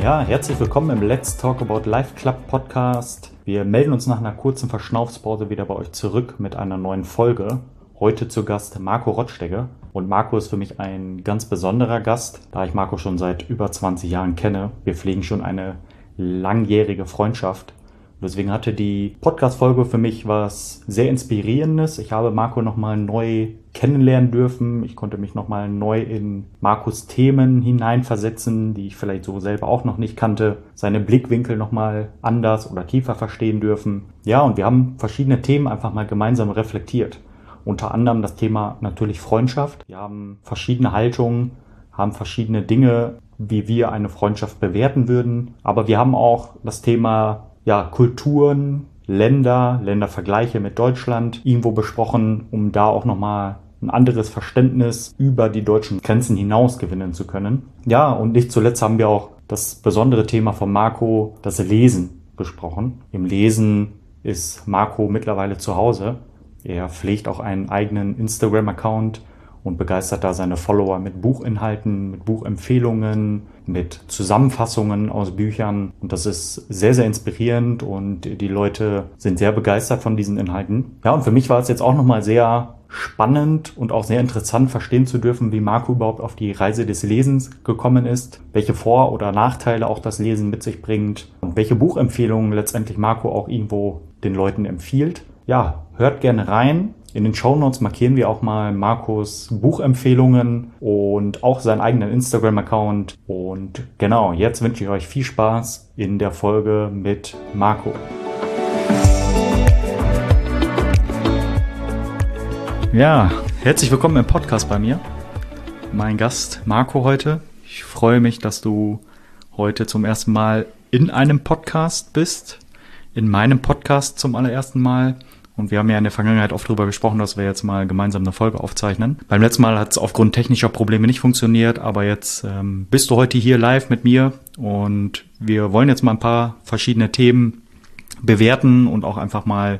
Ja, herzlich willkommen im Let's Talk About Life Club Podcast. Wir melden uns nach einer kurzen Verschnaufspause wieder bei euch zurück mit einer neuen Folge. Heute zu Gast Marco Rottstegger. Und Marco ist für mich ein ganz besonderer Gast, da ich Marco schon seit über 20 Jahren kenne. Wir pflegen schon eine langjährige Freundschaft. Deswegen hatte die Podcast-Folge für mich was sehr Inspirierendes. Ich habe Marco nochmal neu kennenlernen dürfen. Ich konnte mich nochmal neu in Marcos Themen hineinversetzen, die ich vielleicht so selber auch noch nicht kannte. Seine Blickwinkel nochmal anders oder tiefer verstehen dürfen. Ja, und wir haben verschiedene Themen einfach mal gemeinsam reflektiert. Unter anderem das Thema natürlich Freundschaft. Wir haben verschiedene Haltungen, haben verschiedene Dinge, wie wir eine Freundschaft bewerten würden. Aber wir haben auch das Thema Kulturen, Ländervergleiche mit Deutschland irgendwo besprochen, um da auch nochmal ein anderes Verständnis über die deutschen Grenzen hinaus gewinnen zu können. Ja, und nicht zuletzt haben wir auch das besondere Thema von Marco, das Lesen, besprochen. Im Lesen ist Marco mittlerweile zu Hause. Er pflegt auch einen eigenen Instagram-Account und begeistert da seine Follower mit Buchinhalten, mit Buchempfehlungen, mit Zusammenfassungen aus Büchern. Und das ist sehr, sehr inspirierend und die Leute sind sehr begeistert von diesen Inhalten. Ja, und für mich war es jetzt auch nochmal sehr spannend und auch sehr interessant verstehen zu dürfen, wie Marco überhaupt auf die Reise des Lesens gekommen ist, welche Vor- oder Nachteile auch das Lesen mit sich bringt und welche Buchempfehlungen letztendlich Marco auch irgendwo den Leuten empfiehlt. Ja, hört gerne rein. In den Shownotes markieren wir auch mal Marcos Buchempfehlungen und auch seinen eigenen Instagram-Account. Und genau, jetzt wünsche ich euch viel Spaß in der Folge mit Marco. Ja, herzlich willkommen im Podcast bei mir. Mein Gast Marco heute. Ich freue mich, dass du heute zum ersten Mal in einem Podcast bist. In meinem Podcast zum allerersten Mal. Und wir haben ja in der Vergangenheit oft darüber gesprochen, dass wir jetzt mal gemeinsam eine Folge aufzeichnen. Beim letzten Mal hat es aufgrund technischer Probleme nicht funktioniert, aber jetzt bist du heute hier live mit mir und wir wollen jetzt mal ein paar verschiedene Themen bewerten und auch einfach mal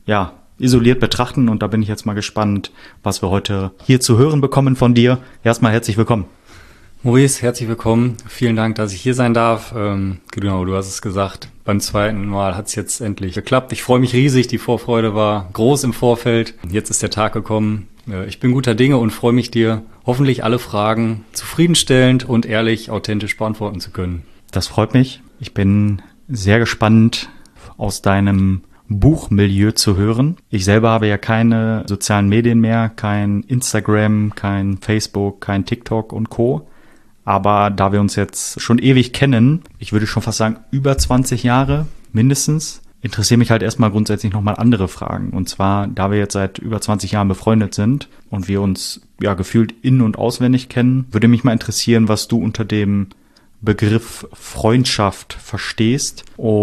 isoliert betrachten. Und da bin ich jetzt mal gespannt, was wir heute hier zu hören bekommen von dir. Erstmal herzlich willkommen. Maurice, herzlich willkommen. Vielen Dank, dass ich hier sein darf. Genau, du hast es gesagt. Beim zweiten Mal hat es jetzt endlich geklappt. Ich freue mich riesig. Die Vorfreude war groß im Vorfeld. Jetzt ist der Tag gekommen. Ich bin guter Dinge und freue mich, dir hoffentlich alle Fragen zufriedenstellend und ehrlich, authentisch beantworten zu können. Das freut mich. Ich bin sehr gespannt, aus deinem Buchmilieu zu hören. Ich selber habe ja keine sozialen Medien mehr, kein Instagram, kein Facebook, kein TikTok und Co. Aber da wir uns jetzt schon ewig kennen, ich würde schon fast sagen über 20 Jahre mindestens, interessieren mich halt erstmal grundsätzlich nochmal andere Fragen. Und zwar, da wir jetzt seit über 20 Jahren befreundet sind und wir uns gefühlt in- und auswendig kennen, würde mich mal interessieren, was du unter dem Begriff Freundschaft verstehst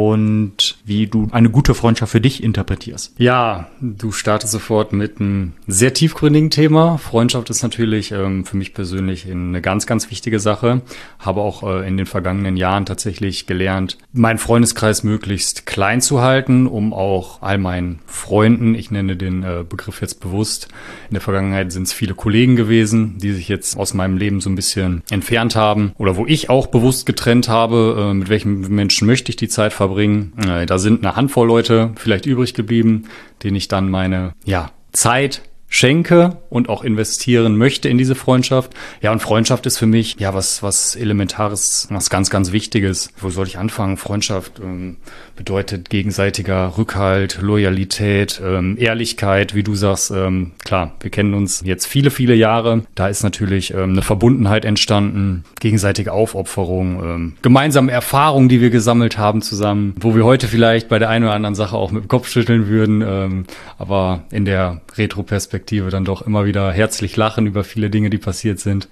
und wie du eine gute Freundschaft für dich interpretierst. Ja, du startest sofort mit einem sehr tiefgründigen Thema. Freundschaft ist natürlich für mich persönlich eine ganz, ganz wichtige Sache. Habe auch in den vergangenen Jahren tatsächlich gelernt, meinen Freundeskreis möglichst klein zu halten, um auch all meinen Freunden, ich nenne den Begriff jetzt bewusst, in der Vergangenheit sind es viele Kollegen gewesen, die sich jetzt aus meinem Leben so ein bisschen entfernt haben oder wo ich auch bewusst getrennt habe, mit welchen Menschen möchte ich die Zeit verbringen. Da sind eine Handvoll Leute vielleicht übrig geblieben, denen ich dann meine Zeit schenke und auch investieren möchte in diese Freundschaft. Ja, und Freundschaft ist für mich was Elementares, was ganz, ganz Wichtiges. Wo soll ich anfangen? Freundschaft bedeutet gegenseitiger Rückhalt, Loyalität, Ehrlichkeit, wie du sagst. Klar, wir kennen uns jetzt viele, viele Jahre. Da ist natürlich eine Verbundenheit entstanden, gegenseitige Aufopferung, gemeinsame Erfahrungen, die wir gesammelt haben zusammen, wo wir heute vielleicht bei der einen oder anderen Sache auch mit dem Kopf schütteln würden, aber in der Retroperspektive dann doch immer wieder herzlich lachen über viele Dinge, die passiert sind.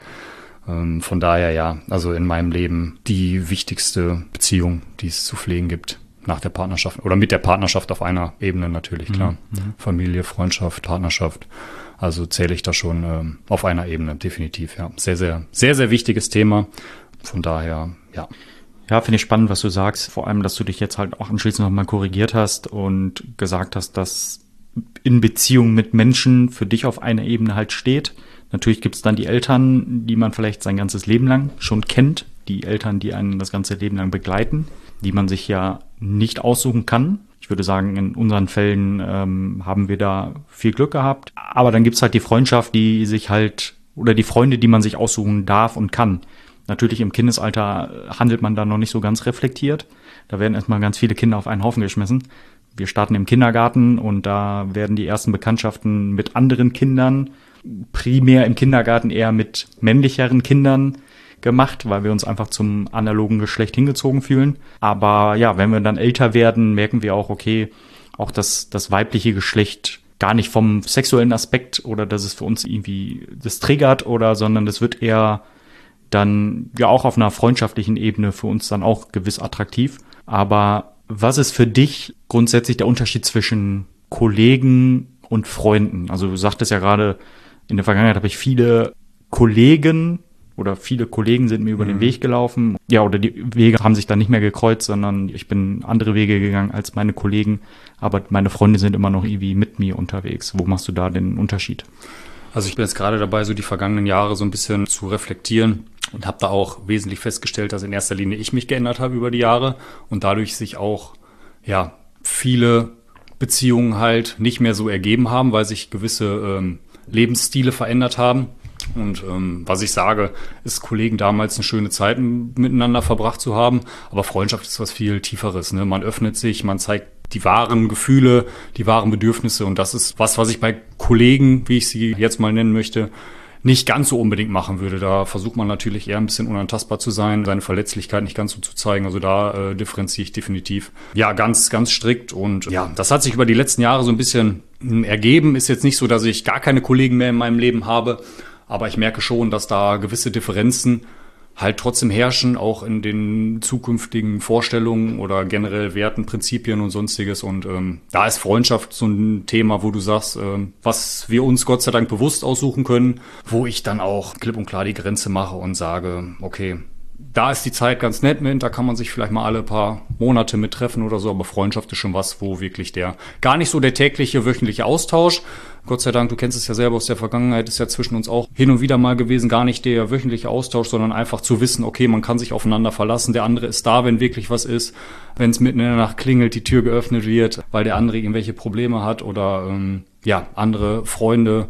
Von daher also in meinem Leben die wichtigste Beziehung, die es zu pflegen gibt. Nach der Partnerschaft oder mit der Partnerschaft auf einer Ebene natürlich, klar. Familie, Freundschaft, Partnerschaft. Also zähle ich da schon auf einer Ebene, definitiv, ja. Sehr, sehr, sehr, sehr wichtiges Thema. Von daher, ja. Ja, finde ich spannend, was du sagst. Vor allem, dass du dich jetzt halt auch anschließend nochmal korrigiert hast und gesagt hast, dass in Beziehung mit Menschen für dich auf einer Ebene halt steht. Natürlich gibt es dann die Eltern, die man vielleicht sein ganzes Leben lang schon kennt die Eltern, die einen das ganze Leben lang begleiten, die man sich ja nicht aussuchen kann. Ich würde sagen, in unseren Fällen haben wir da viel Glück gehabt. Aber dann gibt's halt die Freundschaft, die sich halt, oder die Freunde, die man sich aussuchen darf und kann. Natürlich im Kindesalter handelt man da noch nicht so ganz reflektiert. Da werden erstmal ganz viele Kinder auf einen Haufen geschmissen. Wir starten im Kindergarten und da werden die ersten Bekanntschaften mit anderen Kindern, primär im Kindergarten eher mit männlicheren Kindern gemacht, weil wir uns einfach zum analogen Geschlecht hingezogen fühlen. Aber ja, wenn wir dann älter werden, merken wir auch, okay, auch das weibliche Geschlecht gar nicht vom sexuellen Aspekt oder dass es für uns irgendwie das triggert oder, sondern das wird eher dann ja auch auf einer freundschaftlichen Ebene für uns dann auch gewiss attraktiv. Aber was ist für dich grundsätzlich der Unterschied zwischen Kollegen und Freunden? Also du sagtest ja gerade, in der Vergangenheit habe ich viele Kollegen oder viele Kollegen sind mir über den Weg gelaufen. Ja, oder die Wege haben sich dann nicht mehr gekreuzt, sondern ich bin andere Wege gegangen als meine Kollegen. Aber meine Freunde sind immer noch irgendwie mit mir unterwegs. Wo machst du da den Unterschied? Also ich bin jetzt gerade dabei, so die vergangenen Jahre so ein bisschen zu reflektieren und habe da auch wesentlich festgestellt, dass in erster Linie ich mich geändert habe über die Jahre und dadurch sich auch ja viele Beziehungen halt nicht mehr so ergeben haben, weil sich gewisse Lebensstile verändert haben. Und was ich sage, ist Kollegen damals eine schöne Zeit miteinander verbracht zu haben, aber Freundschaft ist was viel Tieferes. Ne? Man öffnet sich, man zeigt die wahren Gefühle, die wahren Bedürfnisse und das ist was ich bei Kollegen, wie ich sie jetzt mal nennen möchte, nicht ganz so unbedingt machen würde. Da versucht man natürlich eher ein bisschen unantastbar zu sein, seine Verletzlichkeit nicht ganz so zu zeigen. Also da differenziere ich definitiv. Ja, ganz, ganz strikt. Und ja, das hat sich über die letzten Jahre so ein bisschen ergeben. Ist jetzt nicht so, dass ich gar keine Kollegen mehr in meinem Leben habe. Aber ich merke schon, dass da gewisse Differenzen halt trotzdem herrschen, auch in den zukünftigen Vorstellungen oder generell Werten, Prinzipien und Sonstiges. Und da ist Freundschaft so ein Thema, wo du sagst, was wir uns Gott sei Dank bewusst aussuchen können, wo ich dann auch klipp und klar die Grenze mache und sage, okay, da ist die Zeit ganz nett mit, da kann man sich vielleicht mal alle paar Monate mit treffen oder so, aber Freundschaft ist schon was, wo wirklich gar nicht so der tägliche, wöchentliche Austausch, Gott sei Dank, du kennst es ja selber aus der Vergangenheit, ist ja zwischen uns auch hin und wieder mal gewesen, gar nicht der wöchentliche Austausch, sondern einfach zu wissen, okay, man kann sich aufeinander verlassen, der andere ist da, wenn wirklich was ist, wenn es mitten in der Nacht klingelt, die Tür geöffnet wird, weil der andere irgendwelche Probleme hat oder andere Freunde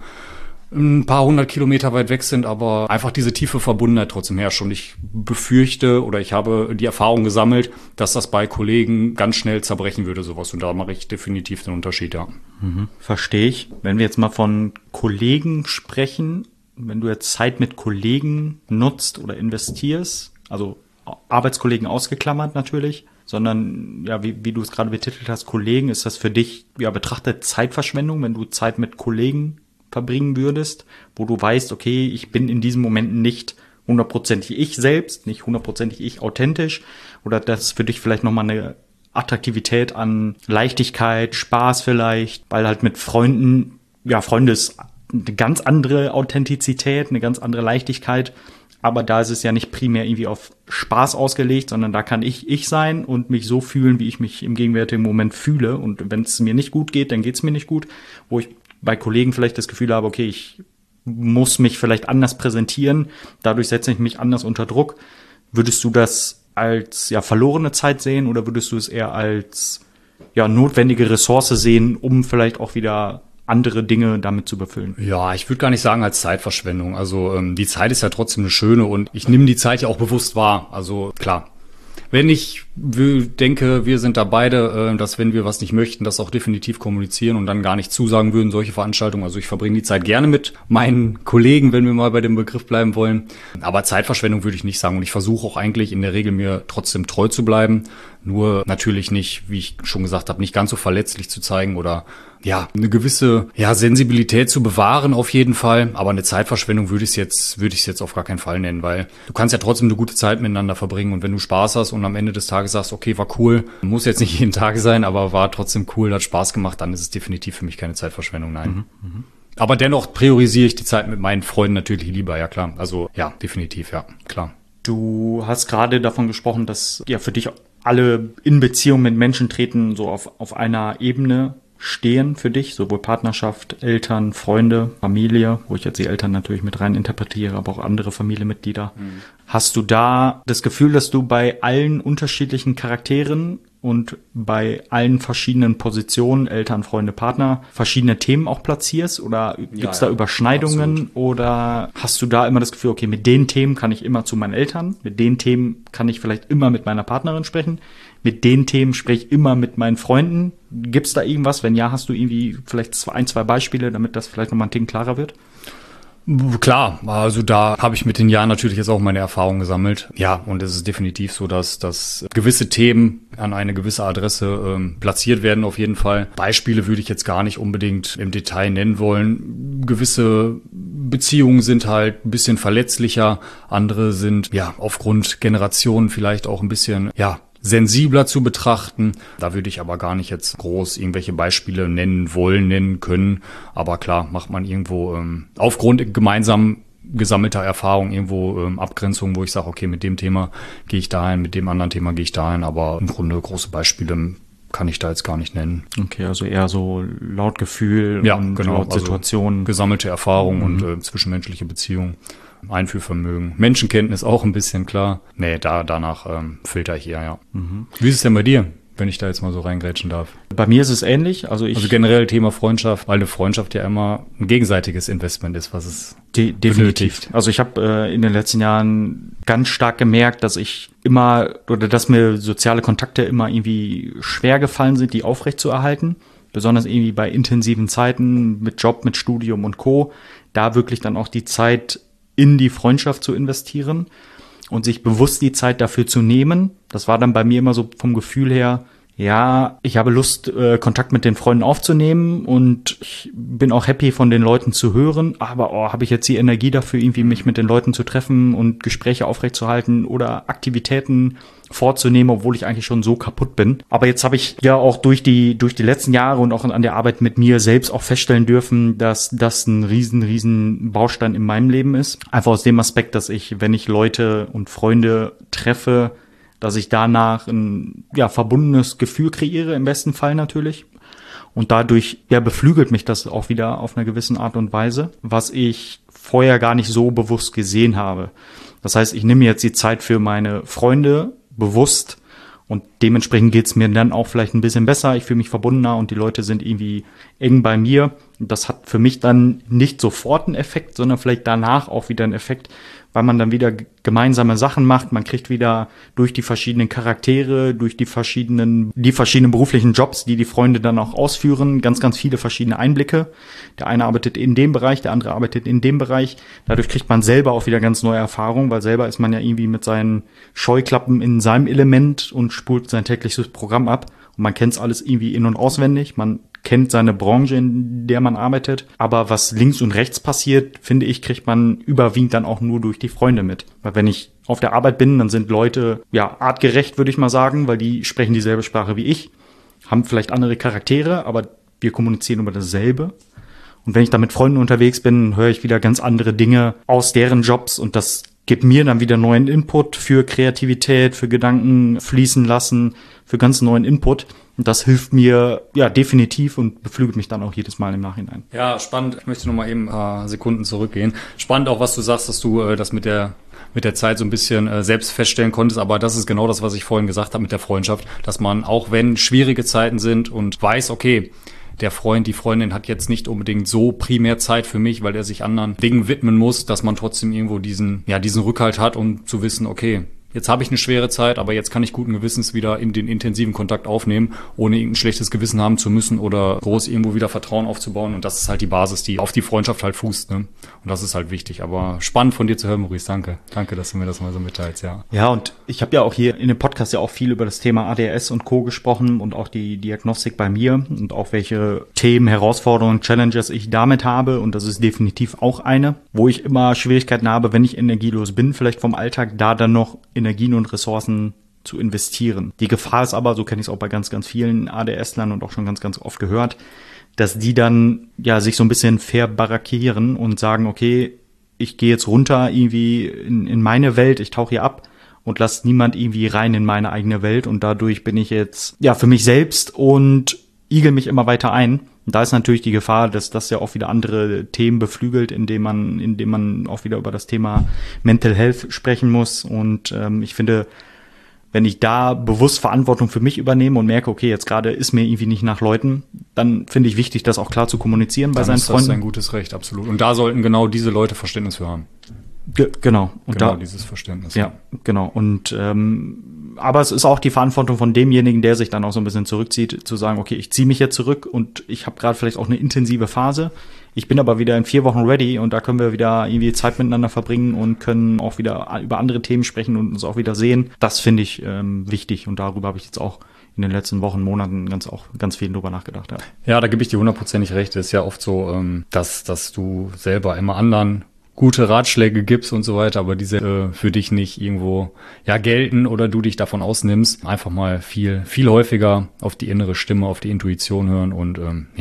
ein paar 100 Kilometer weit weg sind, aber einfach diese tiefe Verbundenheit trotzdem herrscht. Und ich befürchte oder ich habe die Erfahrung gesammelt, dass das bei Kollegen ganz schnell zerbrechen würde, sowas. Und da mache ich definitiv den Unterschied, ja. Verstehe ich. Wenn wir jetzt mal von Kollegen sprechen, wenn du jetzt Zeit mit Kollegen nutzt oder investierst, also Arbeitskollegen ausgeklammert natürlich, sondern ja, wie du es gerade betitelt hast, Kollegen, ist das für dich ja betrachtet Zeitverschwendung, wenn du Zeit mit Kollegen verbringen würdest, wo du weißt, okay, ich bin in diesem Moment nicht 100% ich selbst, nicht 100% ich authentisch, oder das für dich vielleicht nochmal eine Attraktivität an Leichtigkeit, Spaß vielleicht, weil halt mit Freunden, ja, Freunde ist eine ganz andere Authentizität, eine ganz andere Leichtigkeit, aber da ist es ja nicht primär irgendwie auf Spaß ausgelegt, sondern da kann ich sein und mich so fühlen, wie ich mich im gegenwärtigen Moment fühle, und wenn es mir nicht gut geht, dann geht es mir nicht gut, wo ich bei Kollegen vielleicht das Gefühl habe, okay, ich muss mich vielleicht anders präsentieren, dadurch setze ich mich anders unter Druck. Würdest du das als ja verlorene Zeit sehen oder würdest du es eher als ja notwendige Ressource sehen, um vielleicht auch wieder andere Dinge damit zu befüllen? Ja, ich würde gar nicht sagen als Zeitverschwendung. Also die Zeit ist ja trotzdem eine schöne und ich nehme die Zeit ja auch bewusst wahr. Also klar. Wenn ich denke, wir sind da beide, dass wenn wir was nicht möchten, das auch definitiv kommunizieren und dann gar nicht zusagen würden, solche Veranstaltungen. Also ich verbringe die Zeit gerne mit meinen Kollegen, wenn wir mal bei dem Begriff bleiben wollen. Aber Zeitverschwendung würde ich nicht sagen. Und ich versuche auch eigentlich in der Regel mir trotzdem treu zu bleiben. Nur natürlich nicht, wie ich schon gesagt habe, nicht ganz so verletzlich zu zeigen oder ja, eine gewisse Sensibilität zu bewahren auf jeden Fall. Aber eine Zeitverschwendung würde ich es jetzt auf gar keinen Fall nennen, weil du kannst ja trotzdem eine gute Zeit miteinander verbringen. Und wenn du Spaß hast und am Ende des Tages sagst, okay, war cool, muss jetzt nicht jeden Tag sein, aber war trotzdem cool, hat Spaß gemacht, dann ist es definitiv für mich keine Zeitverschwendung, nein. Aber dennoch priorisiere ich die Zeit mit meinen Freunden natürlich lieber, ja klar. Also ja, definitiv, ja, klar. Du hast gerade davon gesprochen, dass ja für dich alle in Beziehung mit Menschen treten so auf einer Ebene stehen für dich, sowohl Partnerschaft, Eltern, Freunde, Familie, wo ich jetzt die Eltern natürlich mit rein interpretiere, aber auch andere Familienmitglieder. Hast du da das Gefühl, dass du bei allen unterschiedlichen Charakteren und bei allen verschiedenen Positionen, Eltern, Freunde, Partner, verschiedene Themen auch platzierst? Oder gibt's da Überschneidungen? Absolut. Oder hast du da immer das Gefühl, okay, mit den Themen kann ich immer zu meinen Eltern, mit den Themen kann ich vielleicht immer mit meiner Partnerin sprechen, mit den Themen spreche ich immer mit meinen Freunden? Gibt's da irgendwas? Wenn ja, hast du irgendwie vielleicht zwei Beispiele, damit das vielleicht nochmal ein Ticken klarer wird? Klar, also da habe ich mit den Jahren natürlich jetzt auch meine Erfahrungen gesammelt. Ja, und es ist definitiv so, dass gewisse Themen an eine gewisse Adresse platziert werden auf jeden Fall. Beispiele würde ich jetzt gar nicht unbedingt im Detail nennen wollen. Gewisse Beziehungen sind halt ein bisschen verletzlicher, andere sind ja aufgrund Generationen vielleicht auch ein bisschen sensibler zu betrachten. Da würde ich aber gar nicht jetzt groß irgendwelche Beispiele nennen können. Aber klar, macht man irgendwo aufgrund gemeinsam gesammelter Erfahrung irgendwo Abgrenzungen, wo ich sage, okay, mit dem Thema gehe ich dahin, mit dem anderen Thema gehe ich dahin. Aber im Grunde große Beispiele kann ich da jetzt gar nicht nennen. Okay, also eher so laut Gefühl und laut Situation. Also gesammelte Erfahrung und zwischenmenschliche Beziehungen. Einfühlvermögen. Menschenkenntnis auch ein bisschen, klar. Nee, danach filter ich eher, ja. Wie ist es denn bei dir, wenn ich da jetzt mal so reingrätschen darf? Bei mir ist es ähnlich. Also generell Thema Freundschaft, weil eine Freundschaft ja immer ein gegenseitiges Investment ist, was es definitiv benötigt. Also ich habe in den letzten Jahren ganz stark gemerkt, dass dass mir soziale Kontakte immer irgendwie schwer gefallen sind, die aufrechtzuerhalten. Besonders irgendwie bei intensiven Zeiten mit Job, mit Studium und Co. Da wirklich dann auch die Zeit in die Freundschaft zu investieren und sich bewusst die Zeit dafür zu nehmen. Das war dann bei mir immer so vom Gefühl her, ja, ich habe Lust, Kontakt mit den Freunden aufzunehmen und ich bin auch happy, von den Leuten zu hören, aber habe ich jetzt die Energie dafür, irgendwie mich mit den Leuten zu treffen und Gespräche aufrechtzuerhalten oder Aktivitäten vorzunehmen, obwohl ich eigentlich schon so kaputt bin. Aber jetzt habe ich ja auch durch die letzten Jahre und auch an der Arbeit mit mir selbst auch feststellen dürfen, dass das ein riesen Baustein in meinem Leben ist. Einfach aus dem Aspekt, dass ich, wenn ich Leute und Freunde treffe, dass ich danach ein verbundenes Gefühl kreiere, im besten Fall natürlich. Und dadurch beflügelt mich das auch wieder auf einer gewissen Art und Weise, was ich vorher gar nicht so bewusst gesehen habe. Das heißt, ich nehme jetzt die Zeit für meine Freunde bewusst und dementsprechend geht's mir dann auch vielleicht ein bisschen besser. Ich fühle mich verbundener und die Leute sind irgendwie eng bei mir. Und das hat für mich dann nicht sofort einen Effekt, sondern vielleicht danach auch wieder einen Effekt, weil man dann wieder gemeinsame Sachen macht. Man kriegt wieder durch die verschiedenen Charaktere, durch die verschiedenen beruflichen Jobs, die Freunde dann auch ausführen, ganz viele verschiedene Einblicke. Der eine arbeitet in dem Bereich, der andere arbeitet in dem Bereich. Dadurch kriegt man selber auch wieder ganz neue Erfahrungen, weil selber ist man ja irgendwie mit seinen Scheuklappen in seinem Element und spult sein tägliches Programm ab. Und man kennt es alles irgendwie in- und auswendig. Man kennt seine Branche, in der man arbeitet. Aber was links und rechts passiert, finde ich, kriegt man überwiegend dann auch nur durch die Freunde mit. Weil wenn ich auf der Arbeit bin, dann sind Leute, artgerecht, würde ich mal sagen, weil die sprechen dieselbe Sprache wie ich, haben vielleicht andere Charaktere, aber wir kommunizieren über dasselbe. Und wenn ich da mit Freunden unterwegs bin, höre ich wieder ganz andere Dinge aus deren Jobs und das gibt mir dann wieder neuen Input für Kreativität, für Gedanken fließen lassen, für ganz neuen Input. Und das hilft mir definitiv und beflügelt mich dann auch jedes Mal im Nachhinein. Ja, spannend. Ich möchte noch mal eben ein paar Sekunden zurückgehen. Spannend auch, was du sagst, dass du das mit der Zeit so ein bisschen selbst feststellen konntest. Aber das ist genau das, was ich vorhin gesagt habe mit der Freundschaft, dass man, auch wenn schwierige Zeiten sind und weiß, okay, der Freund, die Freundin hat jetzt nicht unbedingt so primär Zeit für mich, weil er sich anderen Dingen widmen muss, dass man trotzdem irgendwo diesen Rückhalt hat, um zu wissen, okay, jetzt habe ich eine schwere Zeit, aber jetzt kann ich guten Gewissens wieder in den intensiven Kontakt aufnehmen, ohne irgendein schlechtes Gewissen haben zu müssen oder groß irgendwo wieder Vertrauen aufzubauen. Und das ist halt die Basis, die auf die Freundschaft halt fußt, ne? Und das ist halt wichtig. Aber spannend von dir zu hören, Maurice. Danke. Danke, dass du mir das mal so mitteilst, ja. Ja, und ich habe ja auch hier in dem Podcast ja auch viel über das Thema ADHS und Co. gesprochen und auch die Diagnostik bei mir und auch welche Themen, Herausforderungen, Challenges ich damit habe. Und das ist definitiv auch eine, wo ich immer Schwierigkeiten habe, wenn ich energielos bin, vielleicht vom Alltag, da dann noch Energien und Ressourcen zu investieren. Die Gefahr ist aber, so kenne ich es auch bei ganz vielen ADS-Lern und auch schon ganz oft gehört, dass die dann sich so ein bisschen verbarricadieren und sagen, okay, ich gehe jetzt runter irgendwie in meine Welt, ich tauche hier ab und lasse niemand irgendwie rein in meine eigene Welt und dadurch bin ich jetzt für mich selbst und igel mich immer weiter ein. Und da ist natürlich die Gefahr, dass das ja auch wieder andere Themen beflügelt, indem man auch wieder über das Thema Mental Health sprechen muss. Und ich finde, wenn ich da bewusst Verantwortung für mich übernehme und merke, okay, jetzt gerade ist mir irgendwie nicht nach Leuten, dann finde ich wichtig, das auch klar zu kommunizieren bei seinen Freunden. Das ist ein gutes Recht, absolut. Und da sollten genau diese Leute Verständnis für haben. Genau. Und genau, dieses Verständnis. Ja, genau. Und aber es ist auch die Verantwortung von demjenigen, der sich dann auch so ein bisschen zurückzieht, zu sagen, okay, ich ziehe mich jetzt zurück und ich habe gerade vielleicht auch eine intensive Phase. Ich bin aber wieder in 4 Wochen ready und da können wir wieder irgendwie Zeit miteinander verbringen und können auch wieder über andere Themen sprechen und uns auch wieder sehen. Das finde ich wichtig und darüber habe ich jetzt auch in den letzten Wochen, Monaten ganz viel drüber nachgedacht. Ja, da gebe ich dir 100% recht. Es ist ja oft so, dass du selber immer anderen gute Ratschläge gibst und so weiter, aber diese für dich nicht irgendwo gelten oder du dich davon ausnimmst. Einfach mal viel häufiger auf die innere Stimme, auf die Intuition hören und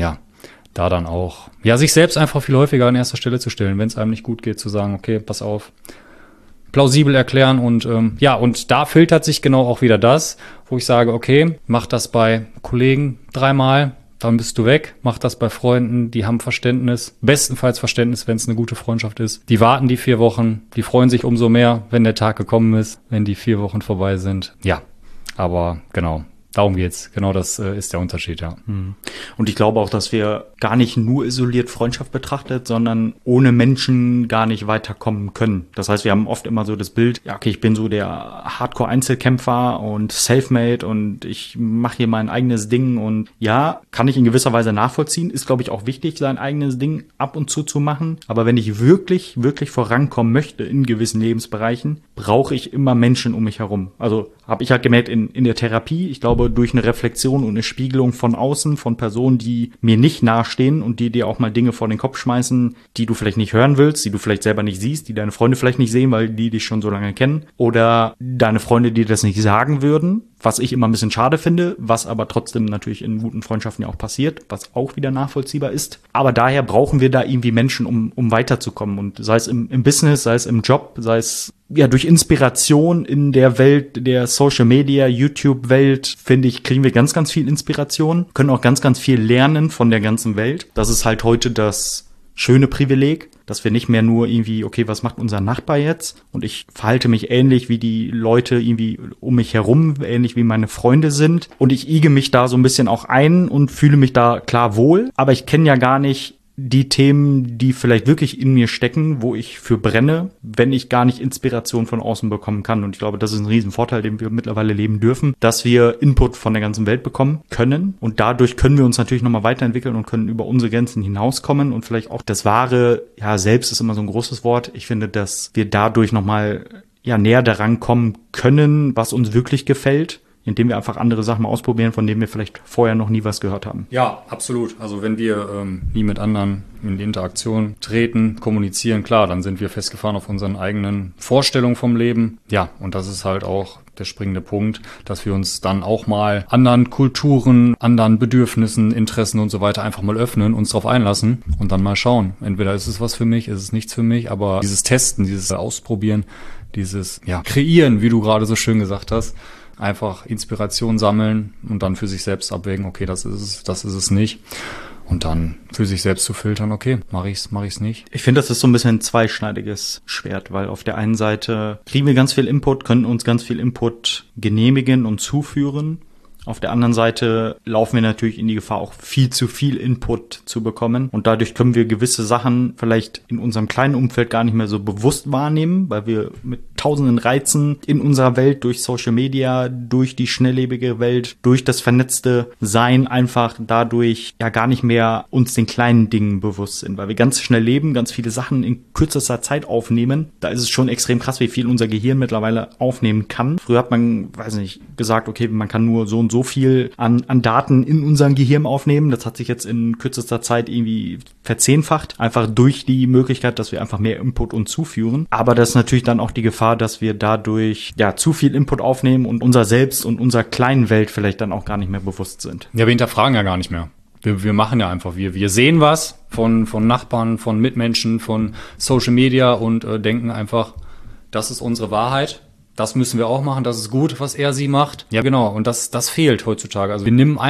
da dann auch sich selbst einfach viel häufiger an erster Stelle zu stellen, wenn es einem nicht gut geht, zu sagen, okay, pass auf, plausibel erklären und und da filtert sich genau auch wieder das, wo ich sage, okay, mach das bei Kollegen 3-mal, dann bist du weg. Mach das bei Freunden, die haben Verständnis, bestenfalls Verständnis, wenn es eine gute Freundschaft ist. Die warten die 4 Wochen, die freuen sich umso mehr, wenn der Tag gekommen ist, wenn die 4 Wochen vorbei sind. Ja, aber genau. Darum geht's. Genau, das ist der Unterschied, ja. Und ich glaube auch, dass wir gar nicht nur isoliert Freundschaft betrachtet, sondern ohne Menschen gar nicht weiterkommen können. Das heißt, wir haben oft immer so das Bild, ja, okay, ich bin so der Hardcore-Einzelkämpfer und Selfmade und ich mache hier mein eigenes Ding und ja, kann ich in gewisser Weise nachvollziehen. Ist, glaube ich, auch wichtig, sein eigenes Ding ab und zu machen. Aber wenn ich wirklich vorankommen möchte in gewissen Lebensbereichen, brauche ich immer Menschen um mich herum. Also habe ich halt gemerkt in der Therapie, ich glaube, durch eine Reflexion und eine Spiegelung von außen, von Personen, die mir nicht nahestehen und die dir auch mal Dinge vor den Kopf schmeißen, die du vielleicht nicht hören willst, die du vielleicht selber nicht siehst, die deine Freunde vielleicht nicht sehen, weil die dich schon so lange kennen. Oder deine Freunde, die das nicht sagen würden, was ich immer ein bisschen schade finde, was aber trotzdem natürlich in guten Freundschaften ja auch passiert, was auch wieder nachvollziehbar ist. Aber daher brauchen wir da irgendwie Menschen, um weiterzukommen. Und sei es im Business, sei es im Job, sei es durch Inspiration in der Welt der Social Media, YouTube-Welt, finde ich, kriegen wir ganz, ganz viel Inspiration, können auch ganz, ganz viel lernen von der ganzen Welt. Das ist halt heute das schöne Privileg, dass wir nicht mehr nur irgendwie, okay, was macht unser Nachbar jetzt? Und ich verhalte mich ähnlich wie die Leute irgendwie um mich herum, ähnlich wie meine Freunde sind. Und ich ige mich da so ein bisschen auch ein und fühle mich da klar wohl. Aber ich kenne ja gar nicht die Themen, die vielleicht wirklich in mir stecken, wo ich für brenne, wenn ich gar nicht Inspiration von außen bekommen kann. Und ich glaube, das ist ein Riesenvorteil, den wir mittlerweile leben dürfen, dass wir Input von der ganzen Welt bekommen können. Und dadurch können wir uns natürlich nochmal weiterentwickeln und können über unsere Grenzen hinauskommen und vielleicht auch das wahre, selbst ist immer so ein großes Wort. Ich finde, dass wir dadurch nochmal näher daran kommen können, was uns wirklich gefällt, indem wir einfach andere Sachen mal ausprobieren, von denen wir vielleicht vorher noch nie was gehört haben. Ja, absolut. Also wenn wir nie mit anderen in die Interaktion treten, kommunizieren, klar, dann sind wir festgefahren auf unseren eigenen Vorstellungen vom Leben. Ja, und das ist halt auch der springende Punkt, dass wir uns dann auch mal anderen Kulturen, anderen Bedürfnissen, Interessen und so weiter einfach mal öffnen, uns darauf einlassen und dann mal schauen. Entweder ist es was für mich, ist es nichts für mich, aber dieses Testen, dieses Ausprobieren, dieses Kreieren, wie du gerade so schön gesagt hast, einfach Inspiration sammeln und dann für sich selbst abwägen, okay, das ist es nicht. Und dann für sich selbst zu filtern, okay, mach ich's nicht. Ich finde, das ist so ein bisschen ein zweischneidiges Schwert, weil auf der einen Seite kriegen wir ganz viel Input, können uns ganz viel Input genehmigen und zuführen. Auf der anderen Seite laufen wir natürlich in die Gefahr, auch viel zu viel Input zu bekommen. Und dadurch können wir gewisse Sachen vielleicht in unserem kleinen Umfeld gar nicht mehr so bewusst wahrnehmen, weil wir mit tausenden Reizen in unserer Welt durch Social Media, durch die schnelllebige Welt, durch das vernetzte Sein einfach dadurch gar nicht mehr uns den kleinen Dingen bewusst sind, weil wir ganz schnell leben, ganz viele Sachen in kürzester Zeit aufnehmen. Da ist es schon extrem krass, wie viel unser Gehirn mittlerweile aufnehmen kann. Früher hat man, gesagt, okay, man kann nur so und so viel an Daten in unserem Gehirn aufnehmen. Das hat sich jetzt in kürzester Zeit irgendwie verzehnfacht, einfach durch die Möglichkeit, dass wir einfach mehr Input uns zuführen. Aber das ist natürlich dann auch die Gefahr, dass wir dadurch zu viel Input aufnehmen und unser Selbst und unserer kleinen Welt vielleicht dann auch gar nicht mehr bewusst sind. Ja, wir hinterfragen ja gar nicht mehr. Wir machen ja einfach, wir sehen was von Nachbarn, von Mitmenschen, von Social Media und denken einfach, das ist unsere Wahrheit. Das müssen wir auch machen, das ist gut, was er sie macht. Ja, genau, und das fehlt heutzutage. Also wir nehmen einfach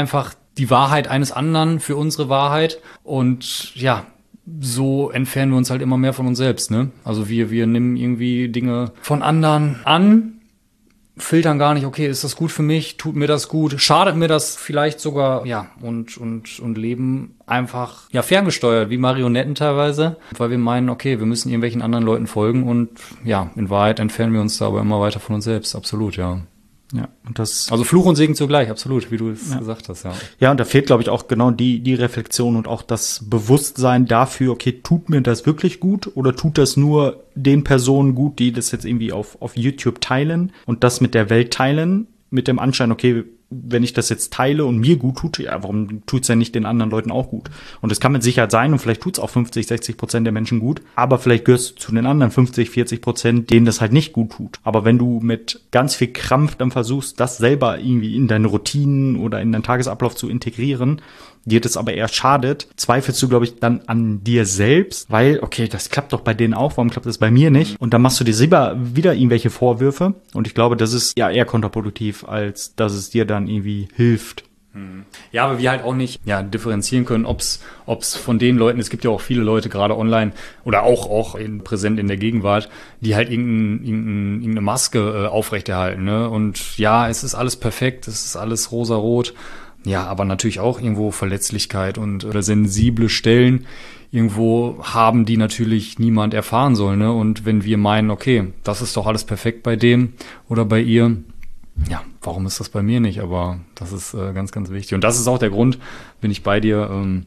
die Wahrheit eines anderen für unsere Wahrheit und ja, so entfernen wir uns halt immer mehr von uns selbst, ne? Also wir nehmen irgendwie Dinge von anderen an, filtern gar nicht, okay, ist das gut für mich, tut mir das gut, schadet mir das vielleicht sogar, ja, und leben einfach, ja, ferngesteuert, wie Marionetten teilweise, weil wir meinen, okay, wir müssen irgendwelchen anderen Leuten folgen und ja, in Wahrheit entfernen wir uns da aber immer weiter von uns selbst, absolut, ja. Ja, und das. Also Fluch und Segen zugleich, absolut, wie du es gesagt hast, ja. Ja, und da fehlt, glaube ich, auch genau die Reflexion und auch das Bewusstsein dafür, okay, tut mir das wirklich gut oder tut das nur den Personen gut, die das jetzt irgendwie auf YouTube teilen und das mit der Welt teilen, mit dem Anschein, okay, wenn ich das jetzt teile und mir gut tut, ja, warum tut's ja nicht den anderen Leuten auch gut? Und es kann mit Sicherheit sein und vielleicht tut's auch 50-60% der Menschen gut, aber vielleicht gehörst du zu den anderen 50-40%, denen das halt nicht gut tut. Aber wenn du mit ganz viel Krampf dann versuchst, das selber irgendwie in deine Routinen oder in deinen Tagesablauf zu integrieren, dir das aber eher schadet, zweifelst du, glaube ich, dann an dir selbst, weil, okay, das klappt doch bei denen auch, warum klappt das bei mir nicht? Und dann machst du dir selber wieder irgendwelche Vorwürfe und ich glaube, das ist ja eher kontraproduktiv, als dass es dir dann irgendwie hilft. Ja, aber wir halt auch nicht differenzieren können, ob's von den Leuten, es gibt ja auch viele Leute, gerade online oder auch präsent in der Gegenwart, die halt irgendeine Maske aufrechterhalten, ne? Und ja, es ist alles perfekt, es ist alles rosarot. Ja, aber natürlich auch irgendwo Verletzlichkeit oder sensible Stellen irgendwo haben, die natürlich niemand erfahren soll, ne? Und wenn wir meinen, okay, das ist doch alles perfekt bei dem oder bei ihr, ja, warum ist das bei mir nicht? Aber das ist ganz, ganz wichtig. Und das ist auch der Grund, bin ich bei dir,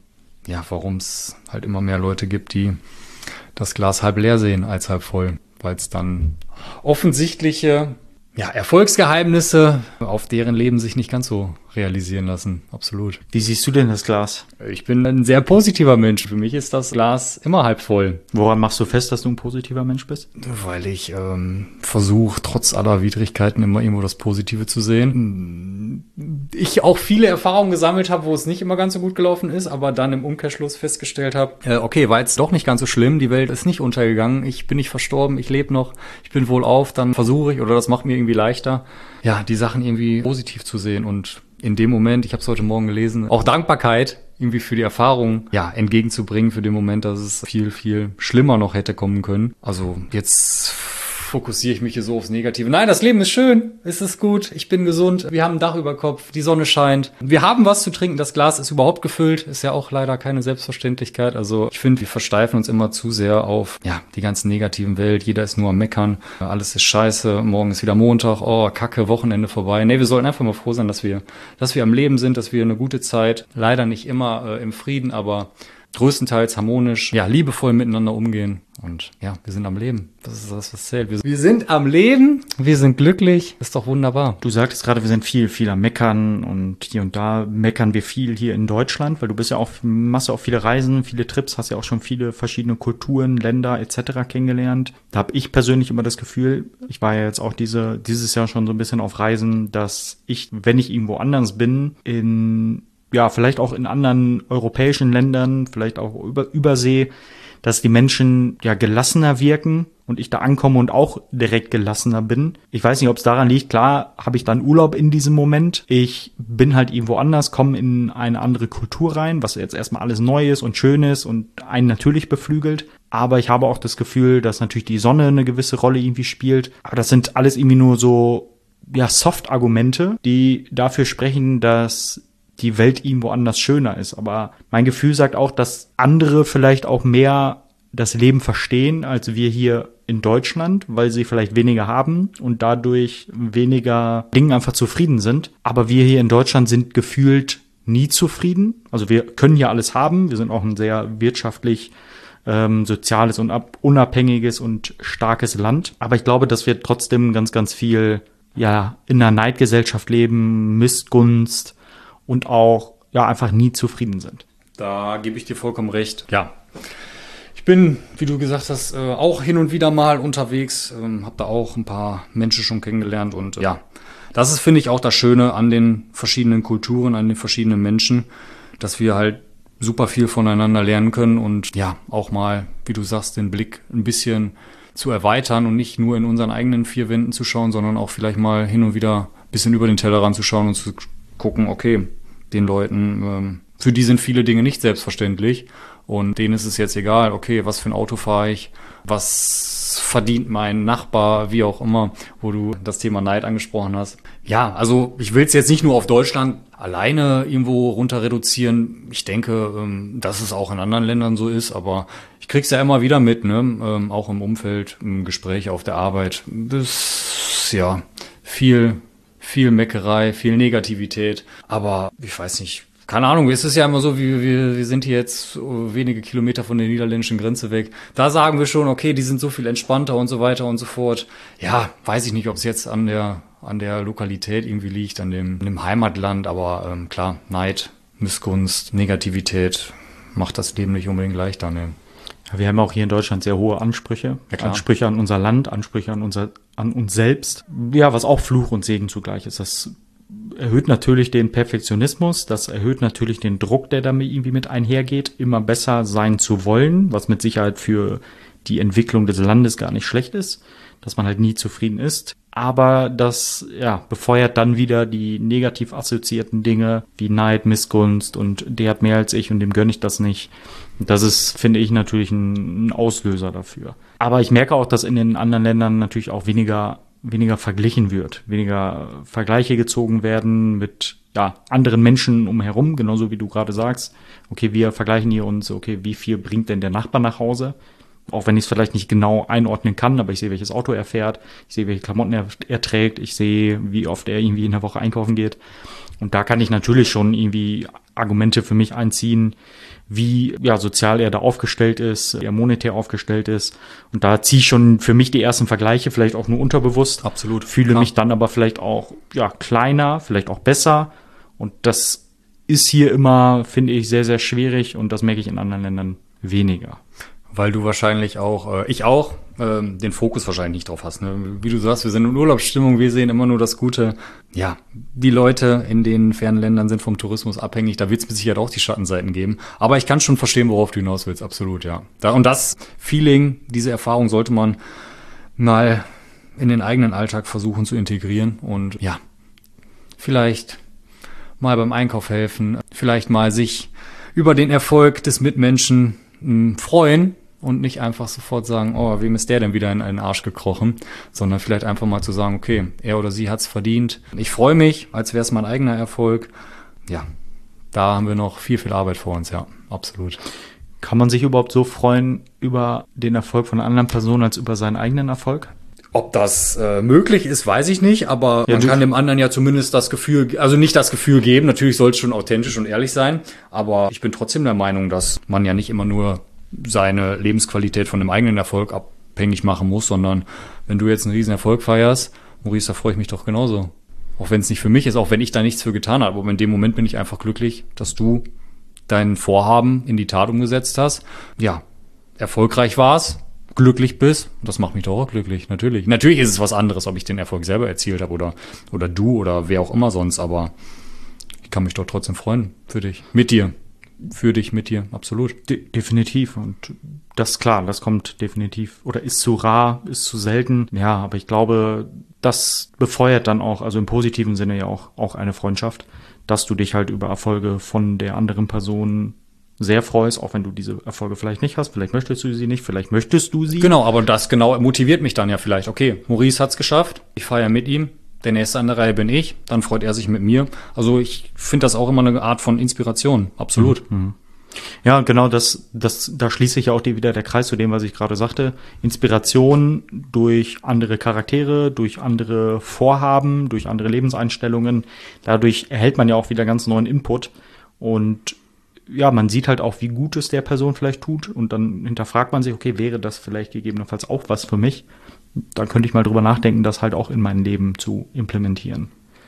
warum es halt immer mehr Leute gibt, die das Glas halb leer sehen als halb voll, weil es dann offensichtliche Erfolgsgeheimnisse auf deren Leben sich nicht ganz so realisieren lassen. Absolut. Wie siehst du denn das Glas? Ich bin ein sehr positiver Mensch. Für mich ist das Glas immer halb voll. Woran machst du fest, dass du ein positiver Mensch bist? Weil ich versuche, trotz aller Widrigkeiten immer irgendwo das Positive zu sehen. Ich auch viele Erfahrungen gesammelt habe, wo es nicht immer ganz so gut gelaufen ist, aber dann im Umkehrschluss festgestellt habe, okay, war jetzt doch nicht ganz so schlimm, die Welt ist nicht untergegangen, ich bin nicht verstorben, ich lebe noch, ich bin wohlauf, dann versuche ich, oder das macht mir irgendwie leichter, ja, die Sachen irgendwie positiv zu sehen und in dem Moment, ich habe es heute Morgen gelesen, auch Dankbarkeit irgendwie für die Erfahrung entgegenzubringen für den Moment, dass es viel, viel schlimmer noch hätte kommen können. Also jetzt fokussiere ich mich hier so aufs Negative. Nein, das Leben ist schön, es ist gut, ich bin gesund, wir haben ein Dach über Kopf, die Sonne scheint, wir haben was zu trinken, das Glas ist überhaupt gefüllt, ist ja auch leider keine Selbstverständlichkeit. Also ich finde, wir versteifen uns immer zu sehr auf die ganzen negativen Welt, jeder ist nur am Meckern, alles ist scheiße, morgen ist wieder Montag, oh Kacke, Wochenende vorbei. Nee, wir sollten einfach mal froh sein, dass wir am Leben sind, dass wir eine gute Zeit, leider nicht immer im Frieden, aber größtenteils harmonisch, liebevoll miteinander umgehen. Und wir sind am Leben. Das ist das, was zählt. Wir sind am Leben, wir sind glücklich. Ist doch wunderbar. Du sagtest gerade, wir sind viel am Meckern und hier und da meckern wir viel hier in Deutschland, weil du bist ja auch, machst ja auch viele Reisen, viele Trips, hast ja auch schon viele verschiedene Kulturen, Länder etc. kennengelernt. Da habe ich persönlich immer das Gefühl, ich war ja jetzt auch dieses Jahr schon so ein bisschen auf Reisen, dass ich, wenn ich irgendwo anders bin, vielleicht auch in anderen europäischen Ländern, vielleicht auch Übersee, dass die Menschen gelassener wirken und ich da ankomme und auch direkt gelassener bin. Ich weiß nicht, ob es daran liegt. Klar, habe ich dann Urlaub in diesem Moment. Ich bin halt irgendwo anders, komme in eine andere Kultur rein, was jetzt erstmal alles neu ist und schön ist und einen natürlich beflügelt. Aber ich habe auch das Gefühl, dass natürlich die Sonne eine gewisse Rolle irgendwie spielt. Aber das sind alles irgendwie nur so Soft-Argumente, die dafür sprechen, dass die Welt irgendwo anders schöner ist. Aber mein Gefühl sagt auch, dass andere vielleicht auch mehr das Leben verstehen, als wir hier in Deutschland, weil sie vielleicht weniger haben und dadurch weniger Dingen einfach zufrieden sind. Aber wir hier in Deutschland sind gefühlt nie zufrieden. Also wir können hier alles haben. Wir sind auch ein sehr wirtschaftlich, soziales und unabhängiges und starkes Land. Aber ich glaube, dass wir trotzdem ganz, ganz viel in einer Neidgesellschaft leben, Missgunst, und auch einfach nie zufrieden sind. Da gebe ich dir vollkommen recht. Ja, ich bin, wie du gesagt hast, auch hin und wieder mal unterwegs, habe da auch ein paar Menschen schon kennengelernt und das ist, finde ich, auch das Schöne an den verschiedenen Kulturen, an den verschiedenen Menschen, dass wir halt super viel voneinander lernen können und auch mal, wie du sagst, den Blick ein bisschen zu erweitern und nicht nur in unseren eigenen vier Wänden zu schauen, sondern auch vielleicht mal hin und wieder ein bisschen über den Tellerrand zu schauen und zu gucken, okay, den Leuten, für die sind viele Dinge nicht selbstverständlich und denen ist es jetzt egal, okay, was für ein Auto fahre ich, was verdient mein Nachbar, wie auch immer, wo du das Thema Neid angesprochen hast. Ja, also ich will es jetzt nicht nur auf Deutschland alleine irgendwo runter reduzieren. Ich denke, dass es auch in anderen Ländern so ist, aber ich krieg's ja immer wieder mit, ne? Auch im Umfeld, im Gespräch auf der Arbeit. Das ist ja viel Meckerei, viel Negativität. Aber ich weiß nicht, keine Ahnung, es ist ja immer so, wir sind hier jetzt wenige Kilometer von der niederländischen Grenze weg. Da sagen wir schon, okay, die sind so viel entspannter und so weiter und so fort. Ja, weiß ich nicht, ob es jetzt an der Lokalität irgendwie liegt, an dem Heimatland, aber klar, Neid, Missgunst, Negativität macht das Leben nicht unbedingt leichter. Ne? Ja, wir haben auch hier in Deutschland sehr hohe Ansprüche. Ja, Ansprüche an unser Land, Ansprüche an uns selbst. Ja, was auch Fluch und Segen zugleich ist. Das erhöht natürlich den Perfektionismus, das erhöht natürlich den Druck, der damit irgendwie mit einhergeht, immer besser sein zu wollen, was mit Sicherheit für die Entwicklung des Landes gar nicht schlecht ist, dass man halt nie zufrieden ist. Aber das befeuert dann wieder die negativ assoziierten Dinge wie Neid, Missgunst und der hat mehr als ich und dem gönne ich das nicht. Das ist, finde ich, natürlich ein Auslöser dafür. Aber ich merke auch, dass in den anderen Ländern natürlich auch weniger verglichen wird, weniger Vergleiche gezogen werden mit anderen Menschen umherum, genauso wie du gerade sagst. Okay, wir vergleichen hier uns, okay, wie viel bringt denn der Nachbar nach Hause? Auch wenn ich es vielleicht nicht genau einordnen kann, aber ich sehe, welches Auto er fährt, ich sehe, welche Klamotten er trägt, ich sehe, wie oft er irgendwie in der Woche einkaufen geht. Und da kann ich natürlich schon irgendwie Argumente für mich einziehen, wie sozial er da aufgestellt ist, wie er monetär aufgestellt ist. Und da ziehe ich schon für mich die ersten Vergleiche, vielleicht auch nur unterbewusst. Absolut. Fühle mich dann aber vielleicht auch kleiner, vielleicht auch besser. Und das ist hier immer, finde ich, sehr, sehr schwierig und das merke ich in anderen Ländern weniger. Weil du wahrscheinlich auch, ich auch, den Fokus wahrscheinlich nicht drauf hast. Ne? Wie du sagst, wir sind in Urlaubsstimmung, wir sehen immer nur das Gute. Ja, die Leute in den fernen Ländern sind vom Tourismus abhängig, da wird es mit Sicherheit auch die Schattenseiten geben. Aber ich kann schon verstehen, worauf du hinaus willst, absolut, ja. Und das Feeling, diese Erfahrung sollte man mal in den eigenen Alltag versuchen zu integrieren und vielleicht mal beim Einkauf helfen, vielleicht mal sich über den Erfolg des Mitmenschen freuen und nicht einfach sofort sagen, oh, wem ist der denn wieder in einen Arsch gekrochen, sondern vielleicht einfach mal zu sagen, okay, er oder sie hat's verdient. Ich freue mich, als wäre es mein eigener Erfolg. Ja, da haben wir noch viel Arbeit vor uns, ja, absolut. Kann man sich überhaupt so freuen über den Erfolg von einer anderen Person als über seinen eigenen Erfolg? Ob das möglich ist, weiß ich nicht, aber man kann dem anderen ja zumindest das Gefühl, also nicht das Gefühl geben, natürlich soll es schon authentisch und ehrlich sein, aber ich bin trotzdem der Meinung, dass man ja nicht immer nur seine Lebensqualität von dem eigenen Erfolg abhängig machen muss, sondern wenn du jetzt einen riesen Erfolg feierst, Maurice, da freue ich mich doch genauso. Auch wenn es nicht für mich ist, auch wenn ich da nichts für getan habe, aber in dem Moment bin ich einfach glücklich, dass du dein Vorhaben in die Tat umgesetzt hast. Ja, erfolgreich war's. Glücklich bist, das macht mich doch auch glücklich, natürlich. Natürlich ist es was anderes, ob ich den Erfolg selber erzielt habe oder du oder wer auch immer sonst, aber ich kann mich doch trotzdem freuen für dich, mit dir, für dich, mit dir, absolut. Definitiv und das ist klar, das kommt definitiv oder ist zu rar, ist zu selten, ja, aber ich glaube, das befeuert dann auch, also im positiven Sinne ja auch eine Freundschaft, dass du dich halt über Erfolge von der anderen Person sehr freust, auch wenn du diese Erfolge vielleicht nicht hast. Vielleicht möchtest du sie nicht, vielleicht möchtest du sie. Genau, aber das genau motiviert mich dann ja vielleicht. Okay, Maurice hat's geschafft, ich feiere mit ihm, der Nächste an der Reihe bin ich, dann freut er sich mit mir. Also ich finde das auch immer eine Art von Inspiration, absolut. Mhm. Ja, genau, da schließt sich ja auch wieder der Kreis zu dem, was ich gerade sagte. Inspiration durch andere Charaktere, durch andere Vorhaben, durch andere Lebenseinstellungen. Dadurch erhält man ja auch wieder ganz neuen Input und ja, man sieht halt auch, wie gut es der Person vielleicht tut und dann hinterfragt man sich, okay, wäre das vielleicht gegebenenfalls auch was für mich? Dann könnte ich mal drüber nachdenken, das halt auch in mein Leben zu implementieren.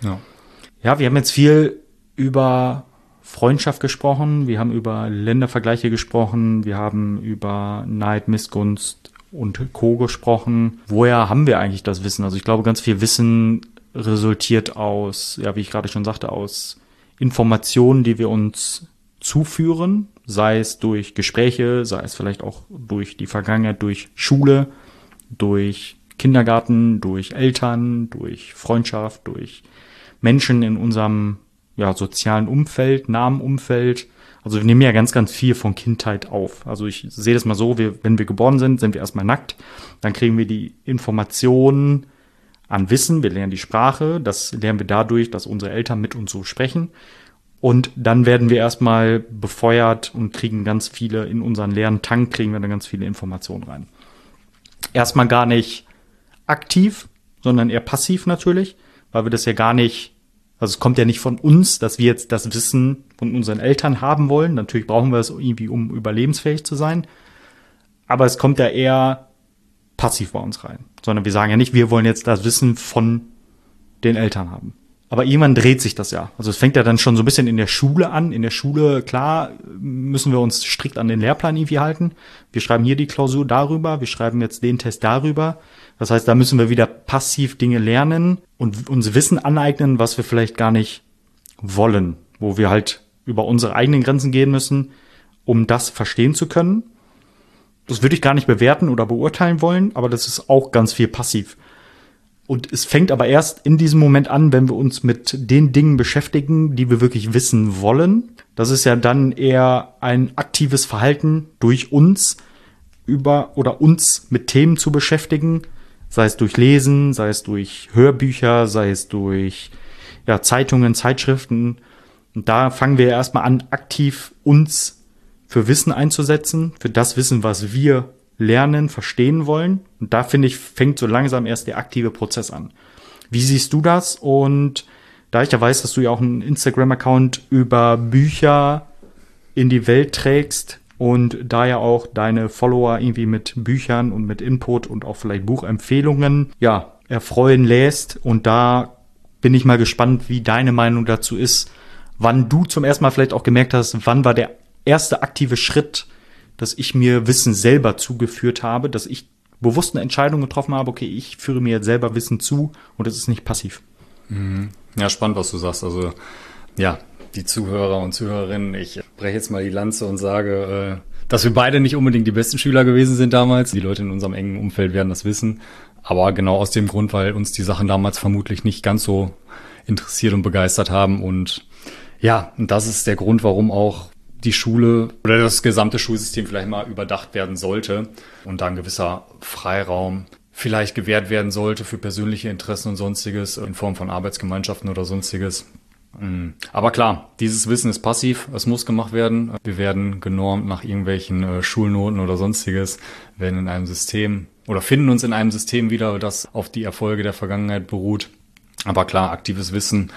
Ja, wir haben jetzt viel über Freundschaft gesprochen, wir haben über Ländervergleiche gesprochen, wir haben über Neid, Missgunst und Co. gesprochen. Woher haben wir eigentlich das Wissen? Also ich glaube, ganz viel Wissen resultiert aus, ja, wie ich gerade schon sagte, aus Informationen, die wir uns zuführen, sei es durch Gespräche, sei es vielleicht auch durch die Vergangenheit, durch Schule, durch Kindergarten, durch Eltern, durch Freundschaft, durch Menschen in unserem sozialen Umfeld, nahen Umfeld. Also wir nehmen ja ganz, ganz viel von Kindheit auf. Also ich sehe das mal so, wenn wir geboren sind, sind wir erstmal nackt. Dann kriegen wir die Informationen an Wissen, wir lernen die Sprache. Das lernen wir dadurch, dass unsere Eltern mit uns so sprechen. Und dann werden wir erstmal befeuert und kriegen ganz viele, in unseren leeren Tank kriegen wir dann ganz viele Informationen rein. Erstmal gar nicht aktiv, sondern eher passiv natürlich, weil wir das ja gar nicht, also es kommt ja nicht von uns, dass wir jetzt das Wissen von unseren Eltern haben wollen. Natürlich brauchen wir es irgendwie, um überlebensfähig zu sein. Aber es kommt ja eher passiv bei uns rein. Sondern wir sagen ja nicht, wir wollen jetzt das Wissen von den Eltern haben. Aber irgendwann dreht sich das ja. Also es fängt ja dann schon so ein bisschen in der Schule an. In der Schule, klar, müssen wir uns strikt an den Lehrplan irgendwie halten. Wir schreiben hier die Klausur darüber, wir schreiben jetzt den Test darüber. Das heißt, da müssen wir wieder passiv Dinge lernen und uns Wissen aneignen, was wir vielleicht gar nicht wollen. Wo wir halt über unsere eigenen Grenzen gehen müssen, um das verstehen zu können. Das würde ich gar nicht bewerten oder beurteilen wollen, aber das ist auch ganz viel passiv. Und es fängt aber erst in diesem Moment an, wenn wir uns mit den Dingen beschäftigen, die wir wirklich wissen wollen. Das ist ja dann eher ein aktives Verhalten durch uns oder uns mit Themen zu beschäftigen, sei es durch Lesen, sei es durch Hörbücher, sei es durch Zeitungen, Zeitschriften. Und da fangen wir erstmal an, aktiv uns für Wissen einzusetzen, für das Wissen, was wir lernen, verstehen wollen. Und da, finde ich, fängt so langsam erst der aktive Prozess an. Wie siehst du das? Und da ich ja weiß, dass du ja auch einen Instagram-Account über Bücher in die Welt trägst und da ja auch deine Follower irgendwie mit Büchern und mit Input und auch vielleicht Buchempfehlungen erfreuen lässt. Und da bin ich mal gespannt, wie deine Meinung dazu ist, wann du zum ersten Mal vielleicht auch gemerkt hast, wann war der erste aktive Schritt, dass ich mir Wissen selber zugeführt habe, dass ich bewusst eine Entscheidung getroffen habe, okay, ich führe mir jetzt selber Wissen zu und es ist nicht passiv. Ja, spannend, was du sagst. Also die Zuhörer und Zuhörerinnen, ich breche jetzt mal die Lanze und sage, dass wir beide nicht unbedingt die besten Schüler gewesen sind damals. Die Leute in unserem engen Umfeld werden das wissen. Aber genau aus dem Grund, weil uns die Sachen damals vermutlich nicht ganz so interessiert und begeistert haben. Und das ist der Grund, warum auch die Schule oder das gesamte Schulsystem vielleicht mal überdacht werden sollte und da ein gewisser Freiraum vielleicht gewährt werden sollte für persönliche Interessen und Sonstiges in Form von Arbeitsgemeinschaften oder Sonstiges. Aber klar, dieses Wissen ist passiv, es muss gemacht werden. Wir werden genormt nach irgendwelchen Schulnoten oder Sonstiges, werden in einem System oder finden uns in einem System wieder, das auf die Erfolge der Vergangenheit beruht. Aber klar, aktives Wissen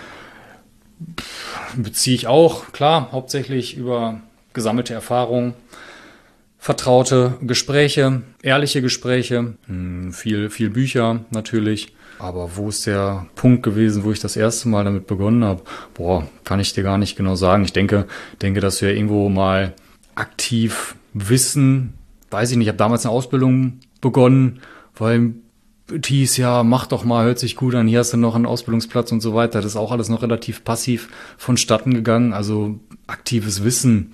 beziehe ich auch, klar, hauptsächlich über gesammelte Erfahrungen, vertraute Gespräche, ehrliche Gespräche, viel Bücher natürlich. Aber wo ist der Punkt gewesen, wo ich das erste Mal damit begonnen habe? Kann ich dir gar nicht genau sagen. Ich denke, dass wir irgendwo mal aktiv wissen, weiß ich nicht, ich habe damals eine Ausbildung begonnen, weil hieß, mach doch mal, hört sich gut an, hier hast du noch einen Ausbildungsplatz und so weiter. Das ist auch alles noch relativ passiv vonstatten gegangen. Also aktives Wissen,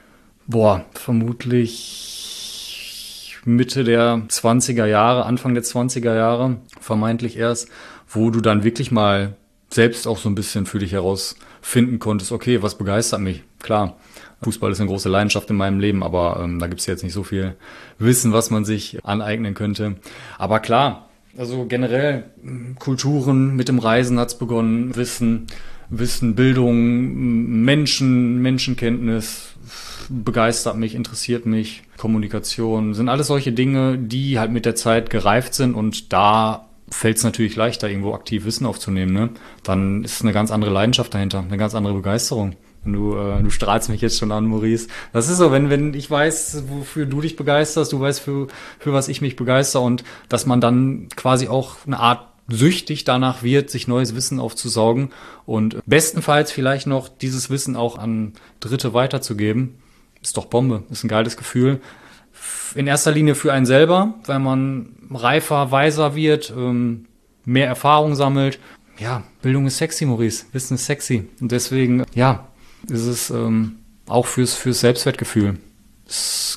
vermutlich Mitte der 20er Jahre, Anfang der 20er Jahre, vermeintlich erst, wo du dann wirklich mal selbst auch so ein bisschen für dich herausfinden konntest, okay, was begeistert mich? Klar, Fußball ist eine große Leidenschaft in meinem Leben, aber da gibt es jetzt nicht so viel Wissen, was man sich aneignen könnte. Aber klar, also generell Kulturen, mit dem Reisen hat's begonnen, Wissen, Bildung, Menschenkenntnis begeistert mich, interessiert mich, Kommunikation, sind alles solche Dinge, die halt mit der Zeit gereift sind und da fällt es natürlich leichter, irgendwo aktiv Wissen aufzunehmen, ne? Dann ist eine ganz andere Leidenschaft dahinter, eine ganz andere Begeisterung. Du strahlst mich jetzt schon an, Maurice. Das ist so, wenn ich weiß, wofür du dich begeisterst, du weißt, für was ich mich begeister und dass man dann quasi auch eine Art süchtig danach wird, sich neues Wissen aufzusaugen und bestenfalls vielleicht noch dieses Wissen auch an Dritte weiterzugeben, ist doch Bombe, ist ein geiles Gefühl. In erster Linie für einen selber, weil man reifer, weiser wird, mehr Erfahrung sammelt. Ja, Bildung ist sexy, Maurice, Wissen ist sexy und deswegen, ist es auch fürs Selbstwertgefühl. Es gibt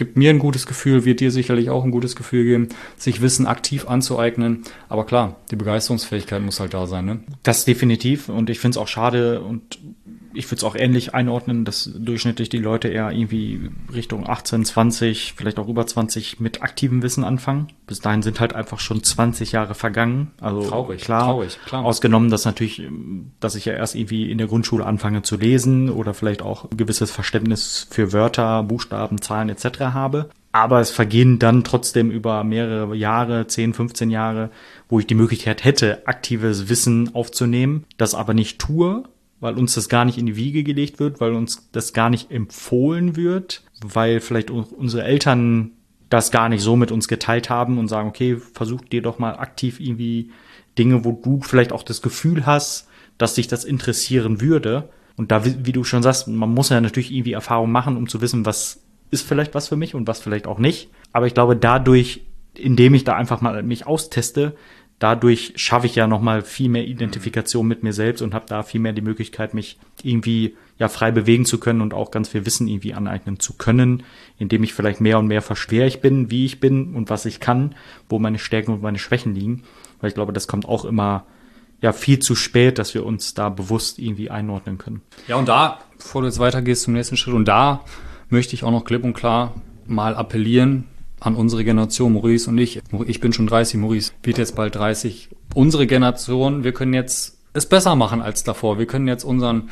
gibt mir ein gutes Gefühl, wird dir sicherlich auch ein gutes Gefühl geben, sich Wissen aktiv anzueignen. Aber klar, die Begeisterungsfähigkeit muss halt da sein, ne? Das definitiv. Und ich finde es auch schade und ich würde es auch ähnlich einordnen, dass durchschnittlich die Leute eher irgendwie Richtung 18, 20, vielleicht auch über 20 mit aktivem Wissen anfangen. Bis dahin sind halt einfach schon 20 Jahre vergangen. Also traurig. Ausgenommen, dass ich ja erst irgendwie in der Grundschule anfange zu lesen oder vielleicht auch ein gewisses Verständnis für Wörter, Buchstaben, Zahlen etc. habe. Aber es vergehen dann trotzdem über mehrere Jahre, 10, 15 Jahre, wo ich die Möglichkeit hätte, aktives Wissen aufzunehmen, das aber nicht tue, weil uns das gar nicht in die Wiege gelegt wird, weil uns das gar nicht empfohlen wird, weil vielleicht unsere Eltern das gar nicht so mit uns geteilt haben und sagen, okay, versuch dir doch mal aktiv irgendwie Dinge, wo du vielleicht auch das Gefühl hast, dass dich das interessieren würde. Und da, wie du schon sagst, man muss ja natürlich irgendwie Erfahrung machen, um zu wissen, was ist vielleicht was für mich und was vielleicht auch nicht. Aber ich glaube, dadurch, indem ich da einfach mal mich austeste, dadurch schaffe ich ja nochmal viel mehr Identifikation mit mir selbst und habe da viel mehr die Möglichkeit, mich irgendwie ja frei bewegen zu können und auch ganz viel Wissen irgendwie aneignen zu können, indem ich vielleicht mehr und mehr verstehe, wer ich bin, wie ich bin und was ich kann, wo meine Stärken und meine Schwächen liegen. Weil ich glaube, das kommt auch immer ja viel zu spät, dass wir uns da bewusst irgendwie einordnen können. Ja, und da, bevor du jetzt weitergehst zum nächsten Schritt, und da möchte ich auch noch klipp und klar mal appellieren an unsere Generation, Maurice und ich. Ich bin schon 30, Maurice wird jetzt bald 30. Unsere Generation, wir können jetzt es besser machen als davor. Wir können jetzt unseren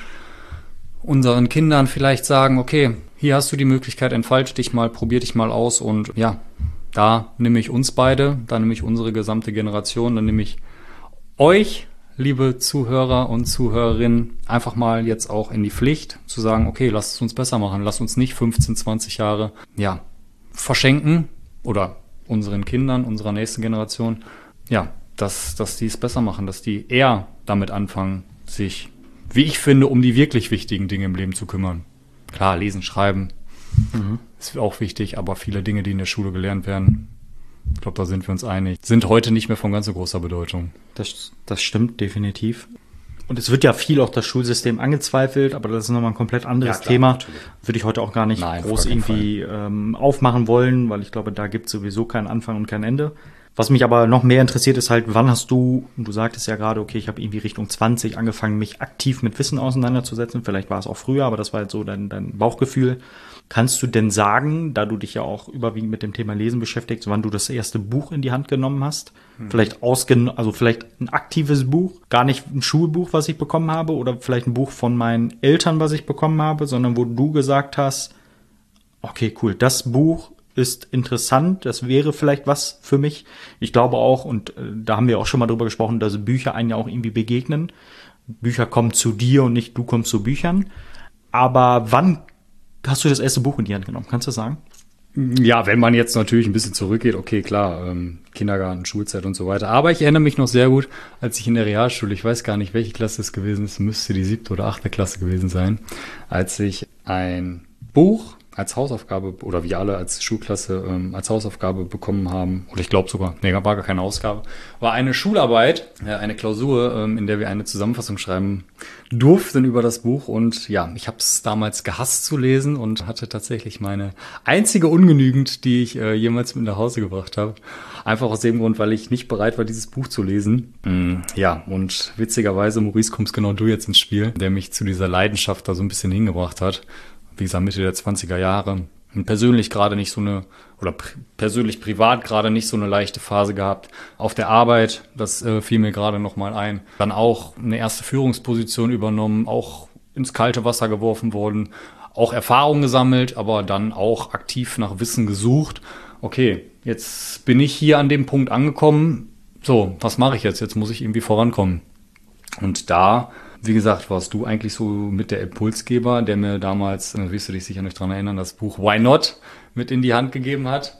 Kindern vielleicht sagen, okay, hier hast du die Möglichkeit, entfalte dich mal, probier dich mal aus. Und ja, da nehme ich uns beide, da nehme ich unsere gesamte Generation, dann nehme ich euch, liebe Zuhörer und Zuhörerinnen, einfach mal jetzt auch in die Pflicht, zu sagen, okay, lasst es uns besser machen. Lasst uns nicht 15, 20 Jahre, verschenken, oder unseren Kindern, unserer nächsten Generation, dass die es besser machen, dass die eher damit anfangen, sich, wie ich finde, um die wirklich wichtigen Dinge im Leben zu kümmern. Klar, lesen, schreiben ist auch wichtig, aber viele Dinge, die in der Schule gelernt werden, ich glaube, da sind wir uns einig, sind heute nicht mehr von ganz so großer Bedeutung. Das stimmt definitiv. Und es wird ja viel auch das Schulsystem angezweifelt, aber das ist nochmal ein komplett anderes Thema. Natürlich. Würde ich heute auch gar nicht groß irgendwie aufmachen wollen, weil ich glaube, da gibt es sowieso keinen Anfang und kein Ende. Was mich aber noch mehr interessiert, ist halt, wann hast du sagtest ja gerade, okay, ich habe irgendwie Richtung 20 angefangen, mich aktiv mit Wissen auseinanderzusetzen. Vielleicht war es auch früher, aber das war jetzt so dein Bauchgefühl. Kannst du denn sagen, da du dich ja auch überwiegend mit dem Thema Lesen beschäftigst, wann du das erste Buch in die Hand genommen hast? Vielleicht vielleicht ein aktives Buch, gar nicht ein Schulbuch, was ich bekommen habe, oder vielleicht ein Buch von meinen Eltern, was ich bekommen habe, sondern wo du gesagt hast, okay, cool, das Buch ist interessant, das wäre vielleicht was für mich. Ich glaube auch, und da haben wir auch schon mal drüber gesprochen, dass Bücher einen ja auch irgendwie begegnen. Bücher kommen zu dir und nicht du kommst zu Büchern. Aber wann hast du das erste Buch in die Hand genommen? Kannst du das sagen? Ja, wenn man jetzt natürlich ein bisschen zurückgeht, okay, klar, Kindergarten, Schulzeit und so weiter. Aber ich erinnere mich noch sehr gut, als ich in der Realschule, ich weiß gar nicht, welche Klasse es gewesen ist, müsste die 7. oder 8. Klasse gewesen sein, als ich ein Buch als Hausaufgabe, oder wir alle als Schulklasse als Hausaufgabe bekommen haben, oder ich glaube sogar, war gar keine Ausgabe, war eine Schularbeit, eine Klausur, in der wir eine Zusammenfassung schreiben durften über das Buch. Und ja, ich habe es damals gehasst zu lesen und hatte tatsächlich meine einzige Ungenügend, die ich jemals mit nach Hause gebracht habe. Einfach aus dem Grund, weil ich nicht bereit war, dieses Buch zu lesen. Ja, und witzigerweise, Maurice, kommst genau du jetzt ins Spiel, der mich zu dieser Leidenschaft da so ein bisschen hingebracht hat. Wie gesagt, Mitte der 20er Jahre. Und persönlich gerade nicht so eine, oder persönlich privat gerade nicht so eine leichte Phase gehabt. Auf der Arbeit, das fiel mir gerade nochmal ein. Dann auch eine erste Führungsposition übernommen, auch ins kalte Wasser geworfen worden, auch Erfahrung gesammelt, aber dann auch aktiv nach Wissen gesucht. Okay, jetzt bin ich hier an dem Punkt angekommen. So, was mache ich jetzt? Jetzt muss ich irgendwie vorankommen. Und da, wie gesagt, warst du eigentlich so mit der Impulsgeber, der mir damals, wirst du dich sicher nicht dran erinnern, das Buch Why Not mit in die Hand gegeben hat.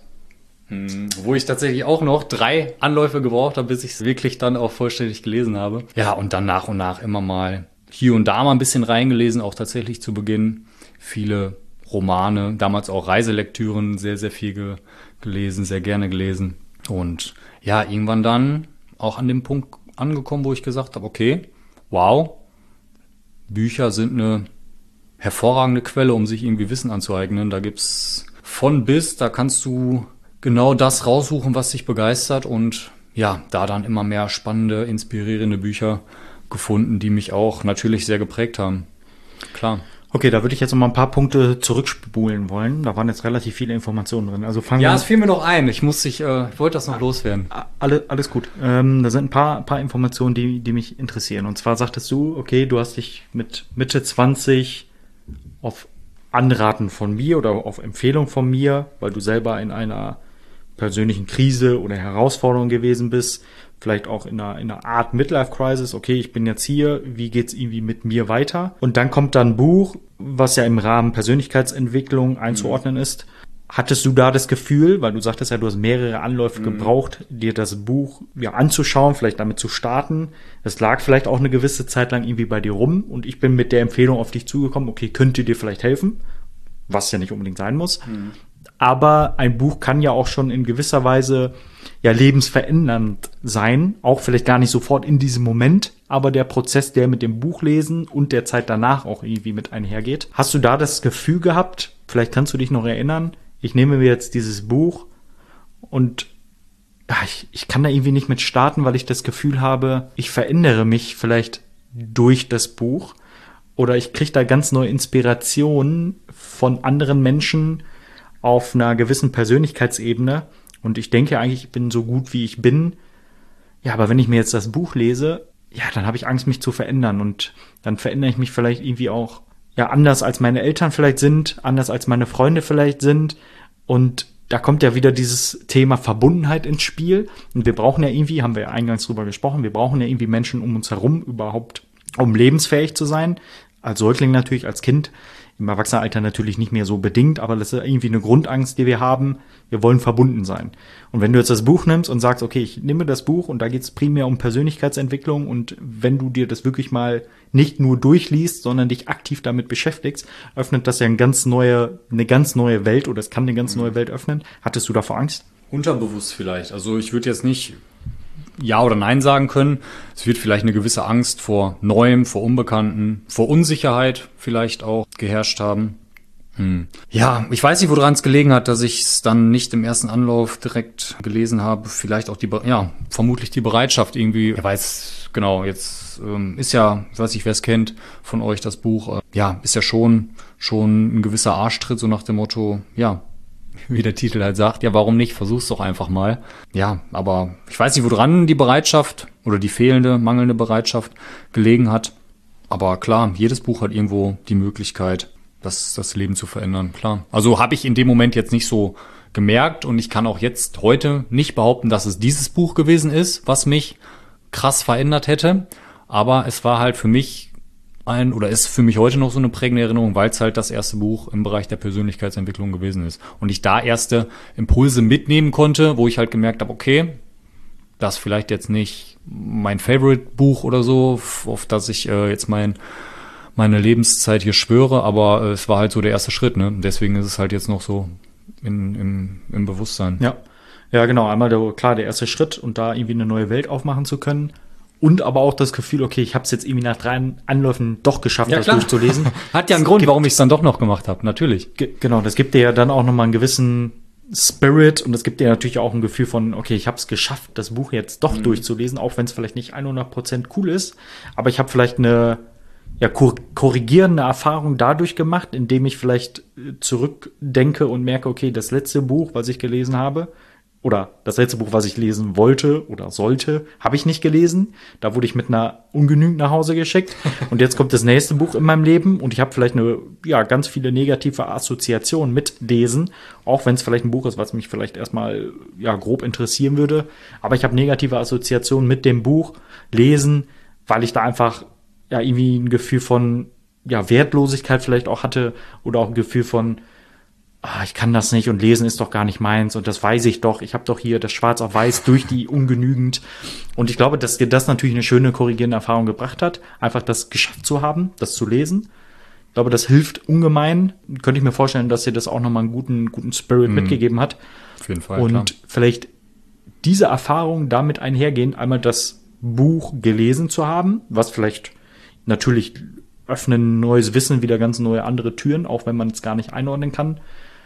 Wo ich tatsächlich auch noch 3 Anläufe gebraucht habe, bis ich es wirklich dann auch vollständig gelesen habe. Ja, und dann nach und nach immer mal hier und da mal ein bisschen reingelesen, auch tatsächlich zu Beginn. Viele Romane, damals auch Reiselektüren, sehr, sehr viel gelesen, sehr gerne gelesen. Und ja, irgendwann dann auch an dem Punkt angekommen, wo ich gesagt habe, okay, wow, Bücher sind eine hervorragende Quelle, um sich irgendwie Wissen anzueignen. Da gibt's von bis, da kannst du genau das raussuchen, was dich begeistert und ja, da dann immer mehr spannende, inspirierende Bücher gefunden, die mich auch natürlich sehr geprägt haben. Klar. Okay, da würde ich jetzt noch mal ein paar Punkte zurückspulen wollen. Da waren jetzt relativ viele Informationen drin. Also es fiel mir noch ein. Ich wollte das noch loswerden. Alles gut. Da sind ein paar Informationen, die mich interessieren. Und zwar sagtest du, okay, du hast dich mit Mitte 20 auf Anraten von mir oder auf Empfehlung von mir, weil du selber in einer persönlichen Krise oder Herausforderung gewesen bist, vielleicht auch in einer Art Midlife-Crisis, okay, ich bin jetzt hier, wie geht's irgendwie mit mir weiter? Und dann kommt dann ein Buch, was ja im Rahmen Persönlichkeitsentwicklung einzuordnen ist. Hattest du da das Gefühl, weil du sagtest ja, du hast mehrere Anläufe gebraucht, dir das Buch ja anzuschauen, vielleicht damit zu starten. Es lag vielleicht auch eine gewisse Zeit lang irgendwie bei dir rum und ich bin mit der Empfehlung auf dich zugekommen, okay, könnte dir vielleicht helfen, was ja nicht unbedingt sein muss. Aber ein Buch kann ja auch schon in gewisser Weise ja lebensverändernd sein, auch vielleicht gar nicht sofort in diesem Moment, aber der Prozess, der mit dem Buchlesen und der Zeit danach auch irgendwie mit einhergeht. Hast du da das Gefühl gehabt, vielleicht kannst du dich noch erinnern, ich nehme mir jetzt dieses Buch und ja, ich kann da irgendwie nicht mit starten, weil ich das Gefühl habe, ich verändere mich vielleicht durch das Buch oder ich kriege da ganz neue Inspirationen von anderen Menschen auf einer gewissen Persönlichkeitsebene und ich denke eigentlich, ich bin so gut, wie ich bin. Ja, aber wenn ich mir jetzt das Buch lese, ja, dann habe ich Angst, mich zu verändern und dann verändere ich mich vielleicht irgendwie auch, ja, anders als meine Eltern vielleicht sind, anders als meine Freunde vielleicht sind und da kommt ja wieder dieses Thema Verbundenheit ins Spiel und wir brauchen ja irgendwie, haben wir ja eingangs drüber gesprochen, wir brauchen ja irgendwie Menschen um uns herum überhaupt, um lebensfähig zu sein. Als Säugling natürlich, als Kind, im Erwachsenenalter natürlich nicht mehr so bedingt, aber das ist irgendwie eine Grundangst, die wir haben. Wir wollen verbunden sein. Und wenn du jetzt das Buch nimmst und sagst, okay, ich nehme das Buch und da geht es primär um Persönlichkeitsentwicklung und wenn du dir das wirklich mal nicht nur durchliest, sondern dich aktiv damit beschäftigst, öffnet das ja eine ganz neue Welt oder es kann eine ganz neue Welt öffnen. Hattest du davor Angst? Unterbewusst vielleicht. Also ich würde jetzt nicht Ja oder Nein sagen können. Es wird vielleicht eine gewisse Angst vor Neuem, vor Unbekannten, vor Unsicherheit vielleicht auch geherrscht haben. Ja, ich weiß nicht, woran es gelegen hat, dass ich es dann nicht im ersten Anlauf direkt gelesen habe. Vielleicht auch vermutlich die Bereitschaft irgendwie. Ich weiß genau, jetzt ist ja, ich weiß nicht, wer es kennt von euch, das Buch. Ist ja schon ein gewisser Arschtritt, so nach dem Motto, ja, wie der Titel halt sagt, ja, warum nicht? Versuch's doch einfach mal. Ja, aber ich weiß nicht, woran die Bereitschaft oder die mangelnde Bereitschaft gelegen hat. Aber klar, jedes Buch hat irgendwo die Möglichkeit, das Leben zu verändern, klar. Also habe ich in dem Moment jetzt nicht so gemerkt und ich kann auch jetzt heute nicht behaupten, dass es dieses Buch gewesen ist, was mich krass verändert hätte. Aber es war halt für mich ist für mich heute noch so eine prägende Erinnerung, weil es halt das erste Buch im Bereich der Persönlichkeitsentwicklung gewesen ist. Und ich da erste Impulse mitnehmen konnte, wo ich halt gemerkt habe, okay, das ist vielleicht jetzt nicht mein Favorite-Buch oder so, auf das ich jetzt meine Lebenszeit hier schwöre, aber es war halt so der erste Schritt, ne? Deswegen ist es halt jetzt noch so im Bewusstsein. Ja, genau. Einmal der erste Schritt und da irgendwie eine neue Welt aufmachen zu können. Und aber auch das Gefühl, okay, ich habe es jetzt irgendwie nach 3 Anläufen doch geschafft, das durchzulesen. Hat ja einen Grund, warum ich es dann doch noch gemacht habe, natürlich. Genau, das gibt dir ja dann auch nochmal einen gewissen Spirit und es gibt dir natürlich auch ein Gefühl von, okay, ich habe es geschafft, das Buch jetzt doch durchzulesen, auch wenn es vielleicht nicht 100% cool ist. Aber ich habe vielleicht eine korrigierende Erfahrung dadurch gemacht, indem ich vielleicht zurückdenke und merke, okay, das letzte Buch, was ich gelesen habe, oder das letzte Buch, was ich lesen wollte oder sollte, habe ich nicht gelesen. Da wurde ich mit einer ungenügend nach Hause geschickt. Und jetzt kommt das nächste Buch in meinem Leben und ich habe vielleicht ganz viele negative Assoziationen mit Lesen, auch wenn es vielleicht ein Buch ist, was mich vielleicht erstmal grob interessieren würde. Aber ich habe negative Assoziationen mit dem Buch Lesen, weil ich da einfach irgendwie ein Gefühl von Wertlosigkeit vielleicht auch hatte oder auch ein Gefühl von ich kann das nicht und lesen ist doch gar nicht meins und das weiß ich doch. Ich habe doch hier das Schwarz auf Weiß durch die ungenügend. Und ich glaube, dass dir das natürlich eine schöne korrigierende Erfahrung gebracht hat, einfach das geschafft zu haben, das zu lesen. Ich glaube, das hilft ungemein. Könnte ich mir vorstellen, dass dir das auch nochmal einen guten Spirit mitgegeben hat. Auf jeden Fall, und klar. Vielleicht diese Erfahrung damit einhergehen, einmal das Buch gelesen zu haben, was vielleicht natürlich öffnen neues Wissen, wieder ganz neue andere Türen, auch wenn man es gar nicht einordnen kann.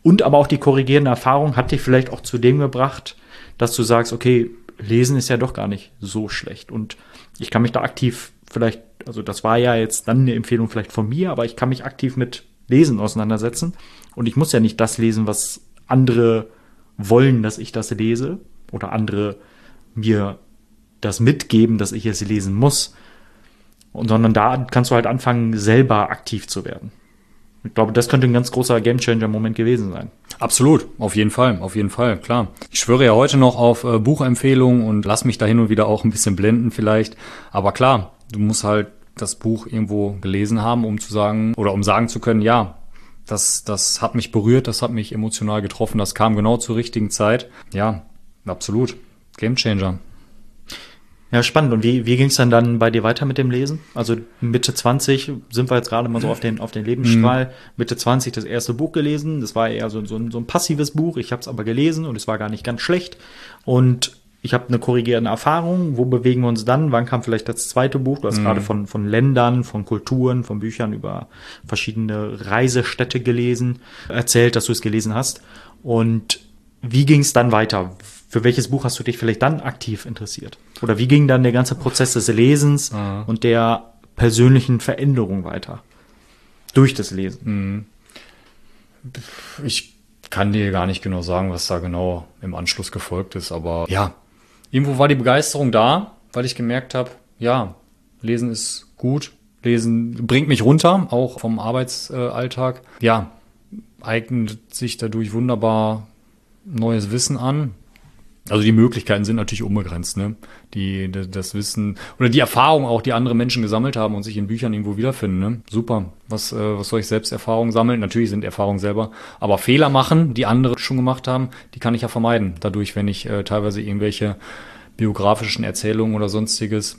Und aber auch die korrigierende Erfahrung hat dich vielleicht auch zu dem gebracht, dass du sagst, okay, Lesen ist ja doch gar nicht so schlecht. Und ich kann mich da aktiv vielleicht, also das war ja jetzt dann eine Empfehlung vielleicht von mir, aber ich kann mich aktiv mit Lesen auseinandersetzen. Und ich muss ja nicht das lesen, was andere wollen, dass ich das lese. Oder andere mir das mitgeben, dass ich es lesen muss. Sondern da kannst du halt anfangen, selber aktiv zu werden. Ich glaube, das könnte ein ganz großer Gamechanger-Moment gewesen sein. Absolut, auf jeden Fall, klar. Ich schwöre ja heute noch auf Buchempfehlungen und lass mich da hin und wieder auch ein bisschen blenden vielleicht. Aber klar, du musst halt das Buch irgendwo gelesen haben, um zu sagen, oder um sagen zu können, ja, das hat mich berührt, das hat mich emotional getroffen, das kam genau zur richtigen Zeit. Ja, absolut. Gamechanger. Ja, spannend. Und wie ging es dann bei dir weiter mit dem Lesen? Also Mitte 20 sind wir jetzt gerade mal so auf den Lebensstrahl. Mitte 20 das erste Buch gelesen. Das war eher so ein passives Buch. Ich habe es aber gelesen und es war gar nicht ganz schlecht. Und ich habe eine korrigierende Erfahrung. Wo bewegen wir uns dann? Wann kam vielleicht das zweite Buch? Du hast gerade von Ländern, von Kulturen, von Büchern über verschiedene Reisestädte erzählt, dass du es gelesen hast. Und wie ging es dann weiter? Für welches Buch hast du dich vielleicht dann aktiv interessiert? Oder wie ging dann der ganze Prozess des Lesens und der persönlichen Veränderung weiter? Durch das Lesen. Ich kann dir gar nicht genau sagen, was da genau im Anschluss gefolgt ist. Aber ja, irgendwo war die Begeisterung da, weil ich gemerkt habe, ja, Lesen ist gut. Lesen bringt mich runter, auch vom Arbeitsalltag. Ja, eignet sich dadurch wunderbar neues Wissen an. Also die Möglichkeiten sind natürlich unbegrenzt, ne? Das Wissen oder die Erfahrung auch, die andere Menschen gesammelt haben und sich in Büchern irgendwo wiederfinden, ne? Super. Was soll ich selbst Erfahrungen sammeln? Natürlich sind Erfahrungen selber, aber Fehler machen, die andere schon gemacht haben, die kann ich ja vermeiden. Dadurch, wenn ich teilweise irgendwelche biografischen Erzählungen oder sonstiges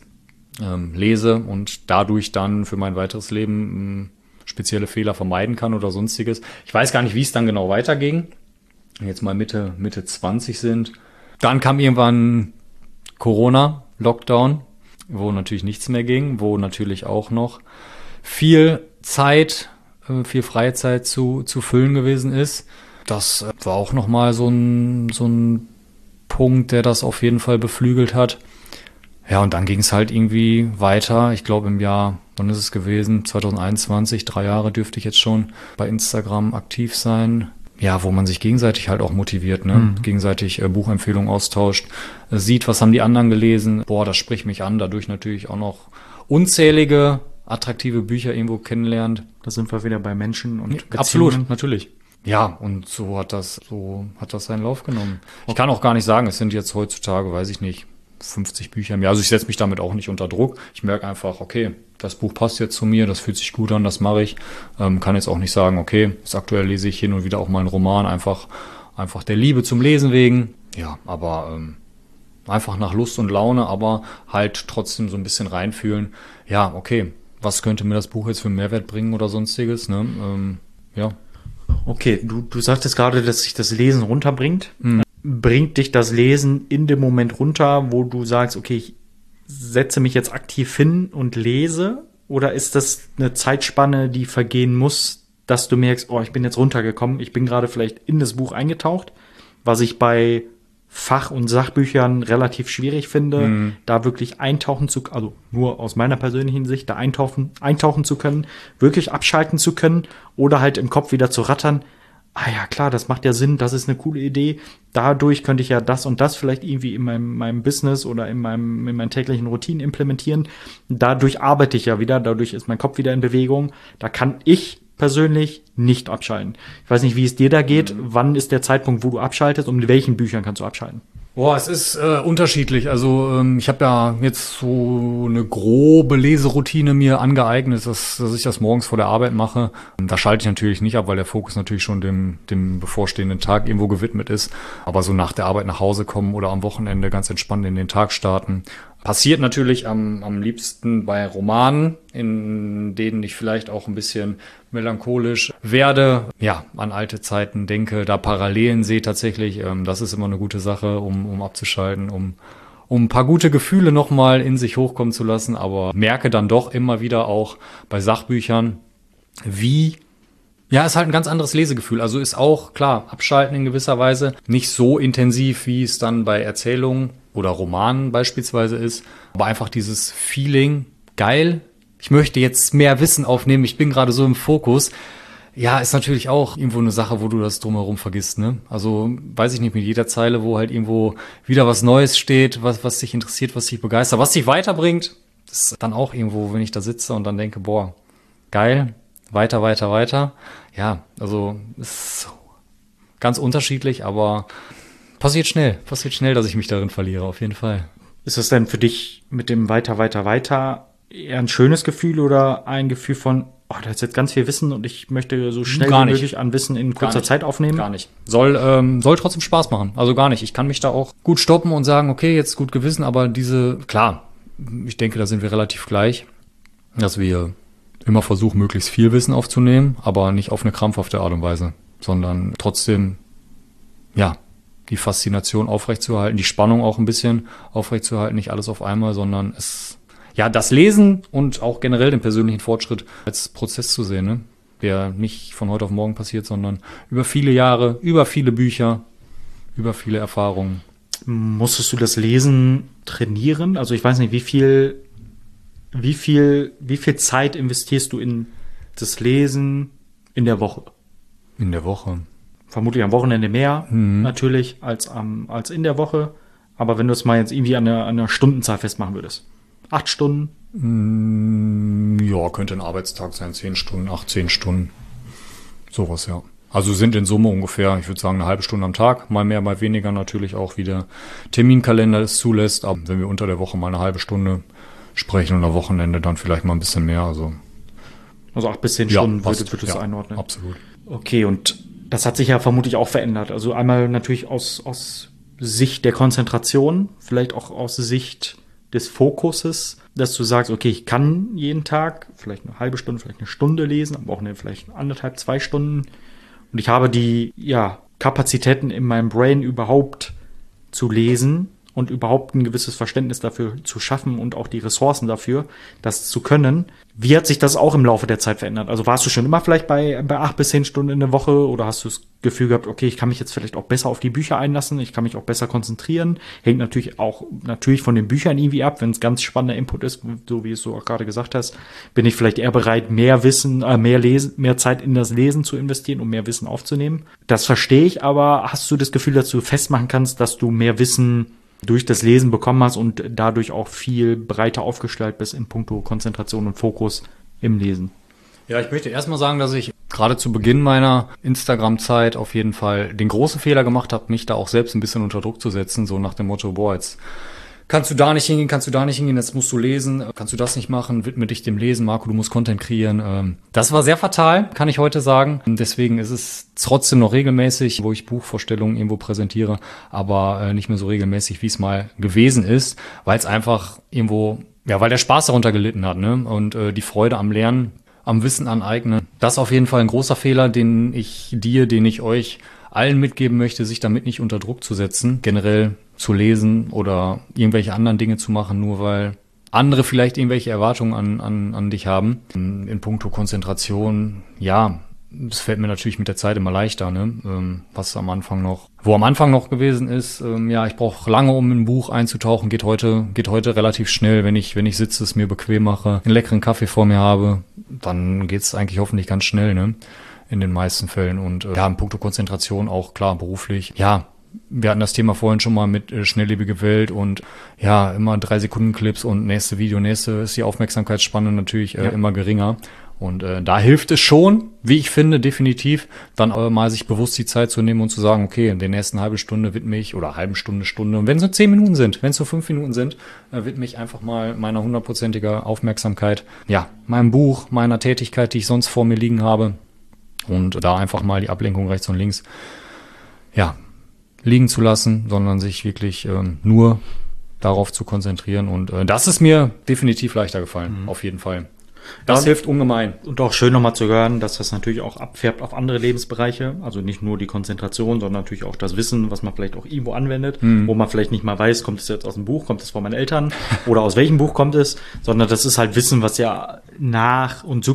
lese und dadurch dann für mein weiteres Leben spezielle Fehler vermeiden kann oder sonstiges. Ich weiß gar nicht, wie es dann genau weiterging. Wenn jetzt mal Mitte 20 sind. Dann kam irgendwann Corona, Lockdown, wo natürlich nichts mehr ging, wo natürlich auch noch viel Zeit, viel Freizeit zu füllen gewesen ist. Das war auch nochmal so ein Punkt, der das auf jeden Fall beflügelt hat. Ja, und dann ging es halt irgendwie weiter. Ich glaube im Jahr, wann ist es gewesen? 2021, 3 Jahre dürfte ich jetzt schon bei Instagram aktiv sein. Ja, wo man sich gegenseitig halt auch motiviert, ne? Gegenseitig Buchempfehlungen austauscht, sieht, was haben die anderen gelesen. Boah, das spricht mich an, dadurch natürlich auch noch unzählige attraktive Bücher irgendwo kennenlernt. Da sind wir wieder bei Menschen und Beziehungen. Absolut, natürlich. Ja, und so hat das seinen Lauf genommen. Ich kann auch gar nicht sagen, es sind jetzt heutzutage, weiß ich nicht, 50 Bücher im Jahr. Also ich setze mich damit auch nicht unter Druck. Ich merke einfach, okay, das Buch passt jetzt zu mir, das fühlt sich gut an, das mache ich. Kann jetzt auch nicht sagen, okay, jetzt aktuell lese ich hin und wieder auch mal einen Roman, einfach der Liebe zum Lesen wegen. Ja, aber einfach nach Lust und Laune, aber halt trotzdem so ein bisschen reinfühlen. Ja, okay, was könnte mir das Buch jetzt für einen Mehrwert bringen oder sonstiges, ne? Ja. Okay, du sagtest gerade, dass sich das Lesen runterbringt. Bringt dich das Lesen in dem Moment runter, wo du sagst, okay, ich setze mich jetzt aktiv hin und lese? Oder ist das eine Zeitspanne, die vergehen muss, dass du merkst, oh, ich bin jetzt runtergekommen, ich bin gerade vielleicht in das Buch eingetaucht, was ich bei Fach- und Sachbüchern relativ schwierig finde, da wirklich also nur aus meiner persönlichen Sicht, da eintauchen zu können, wirklich abschalten zu können oder halt im Kopf wieder zu rattern. Ah ja, klar, das macht ja Sinn, das ist eine coole Idee. Dadurch könnte ich ja das und das vielleicht irgendwie in meinem Business oder in meinen täglichen Routinen implementieren. Dadurch arbeite ich ja wieder, dadurch ist mein Kopf wieder in Bewegung. Da kann ich persönlich nicht abschalten. Ich weiß nicht, wie es dir da geht. Wann ist der Zeitpunkt, wo du abschaltest und mit welchen Büchern kannst du abschalten? Boah, es ist unterschiedlich. Also ich habe ja jetzt so eine grobe Leseroutine mir angeeignet, dass ich das morgens vor der Arbeit mache. Da schalte ich natürlich nicht ab, weil der Fokus natürlich schon dem bevorstehenden Tag irgendwo gewidmet ist. Aber so nach der Arbeit nach Hause kommen oder am Wochenende ganz entspannt in den Tag starten. Passiert natürlich am liebsten bei Romanen, in denen ich vielleicht auch ein bisschen melancholisch werde, ja, an alte Zeiten denke, da Parallelen sehe tatsächlich. Das ist immer eine gute Sache, um abzuschalten, um ein paar gute Gefühle nochmal in sich hochkommen zu lassen. Aber merke dann doch immer wieder auch bei Sachbüchern, wie Ja, ist halt ein ganz anderes Lesegefühl. Also ist auch, klar, abschalten in gewisser Weise. Nicht so intensiv, wie es dann bei Erzählungen oder Romanen beispielsweise ist. Aber einfach dieses Feeling, geil, ich möchte jetzt mehr Wissen aufnehmen, ich bin gerade so im Fokus. Ja, ist natürlich auch irgendwo eine Sache, wo du das drumherum vergisst, ne? Also, weiß ich nicht, mit jeder Zeile, wo halt irgendwo wieder was Neues steht, was dich interessiert, was dich begeistert, was dich weiterbringt. Das ist dann auch irgendwo, wenn ich da sitze und dann denke, boah, geil, weiter, weiter, weiter. Ja, also, ist ganz unterschiedlich, aber passiert schnell, dass ich mich darin verliere, auf jeden Fall. Ist das denn für dich mit dem weiter, weiter, weiter eher ein schönes Gefühl oder ein Gefühl von, oh, da ist jetzt ganz viel Wissen und ich möchte so schnell wie möglich an Wissen in kurzer Zeit aufnehmen? Gar nicht. Soll trotzdem Spaß machen. Also gar nicht. Ich kann mich da auch gut stoppen und sagen, okay, jetzt gut gewissen, aber klar, ich denke, da sind wir relativ gleich, dass wir immer versuchen, möglichst viel Wissen aufzunehmen, aber nicht auf eine krampfhafte Art und Weise, sondern trotzdem, ja, die Faszination aufrechtzuerhalten, die Spannung auch ein bisschen aufrechtzuerhalten, nicht alles auf einmal, sondern das Lesen und auch generell den persönlichen Fortschritt als Prozess zu sehen, ne? Der nicht von heute auf morgen passiert, sondern über viele Jahre, über viele Bücher, über viele Erfahrungen. Musstest du das Lesen trainieren? Also ich weiß nicht, wie viel Zeit investierst du in das Lesen in der Woche? In der Woche. Vermutlich am Wochenende mehr, natürlich, als in der Woche. Aber wenn du es mal jetzt irgendwie an einer Stundenzahl festmachen würdest. 8 Stunden? Ja, könnte ein Arbeitstag sein, 10 Stunden, 18 Stunden. Sowas, ja. Also sind in Summe ungefähr, ich würde sagen, eine halbe Stunde am Tag. Mal mehr, mal weniger natürlich auch, wie der Terminkalender es zulässt. Aber wenn wir unter der Woche mal eine halbe Stunde sprechen und am Wochenende dann vielleicht mal ein bisschen mehr. Also 8 bis 10 Stunden würdest du es einordnen? Absolut. Okay, und das hat sich ja vermutlich auch verändert. Also einmal natürlich aus Sicht der Konzentration, vielleicht auch aus Sicht des Fokuses, dass du sagst, okay, ich kann jeden Tag vielleicht eine halbe Stunde, vielleicht eine Stunde lesen, am Wochenende vielleicht 1,5, 2 Stunden. Und ich habe die Kapazitäten in meinem Brain überhaupt zu lesen und überhaupt ein gewisses Verständnis dafür zu schaffen und auch die Ressourcen dafür, das zu können. Wie hat sich das auch im Laufe der Zeit verändert? Also warst du schon immer vielleicht bei 8 bis 10 Stunden in der Woche oder hast du das Gefühl gehabt, okay, ich kann mich jetzt vielleicht auch besser auf die Bücher einlassen, ich kann mich auch besser konzentrieren? Hängt natürlich von den Büchern irgendwie ab, wenn es ganz spannender Input ist, so wie es du auch gerade gesagt hast, bin ich vielleicht eher bereit, mehr Zeit in das Lesen zu investieren, um mehr Wissen aufzunehmen. Das verstehe ich, aber hast du das Gefühl, dass du festmachen kannst, dass du mehr Wissen durch das Lesen bekommen hast und dadurch auch viel breiter aufgestellt bist in puncto Konzentration und Fokus im Lesen? Ja, ich möchte erstmal sagen, dass ich gerade zu Beginn meiner Instagram-Zeit auf jeden Fall den großen Fehler gemacht habe, mich da auch selbst ein bisschen unter Druck zu setzen, so nach dem Motto, boah, jetzt kannst du da nicht hingehen, jetzt musst du lesen, kannst du das nicht machen, widme dich dem Lesen, Marco, du musst Content kreieren. Das war sehr fatal, kann ich heute sagen. Deswegen ist es trotzdem noch regelmäßig, wo ich Buchvorstellungen irgendwo präsentiere, aber nicht mehr so regelmäßig, wie es mal gewesen ist, weil es einfach irgendwo, weil der Spaß darunter gelitten hat, ne? Und die Freude am Lernen, am Wissen aneignen. Das ist auf jeden Fall ein großer Fehler, den ich euch allen mitgeben möchte, sich damit nicht unter Druck zu setzen, generell zu lesen oder irgendwelche anderen Dinge zu machen, nur weil andere vielleicht irgendwelche Erwartungen an dich haben. In puncto Konzentration, das fällt mir natürlich mit der Zeit immer leichter, ne? Wo am Anfang noch gewesen ist, ich brauche lange, um in ein Buch einzutauchen, geht heute relativ schnell, wenn ich sitze, es mir bequem mache, einen leckeren Kaffee vor mir habe, dann geht's eigentlich hoffentlich ganz schnell, ne? In den meisten Fällen und in puncto Konzentration auch klar beruflich. Ja, wir hatten das Thema vorhin schon mal mit schnelllebige Welt und immer 3-Sekunden-Clips und nächste ist die Aufmerksamkeitsspanne natürlich immer geringer. Und da hilft es schon, wie ich finde, definitiv, dann mal sich bewusst die Zeit zu nehmen und zu sagen, okay, in der nächsten halben Stunde widme ich, oder halben Stunde, und wenn es nur 10 Minuten sind, wenn es nur 5 Minuten sind, widme ich einfach mal meiner 100%iger Aufmerksamkeit, meinem Buch, meiner Tätigkeit, die ich sonst vor mir liegen habe. Und da einfach mal die Ablenkung rechts und links, liegen zu lassen, sondern sich wirklich nur darauf zu konzentrieren. Und das ist mir definitiv leichter gefallen, auf jeden Fall. Das hilft ungemein. Und auch schön nochmal zu hören, dass das natürlich auch abfärbt auf andere Lebensbereiche. Also nicht nur die Konzentration, sondern natürlich auch das Wissen, was man vielleicht auch irgendwo anwendet, wo man vielleicht nicht mal weiß, kommt es jetzt aus dem Buch, kommt es von meinen Eltern oder aus welchem Buch kommt es, sondern das ist halt Wissen, was ja nach und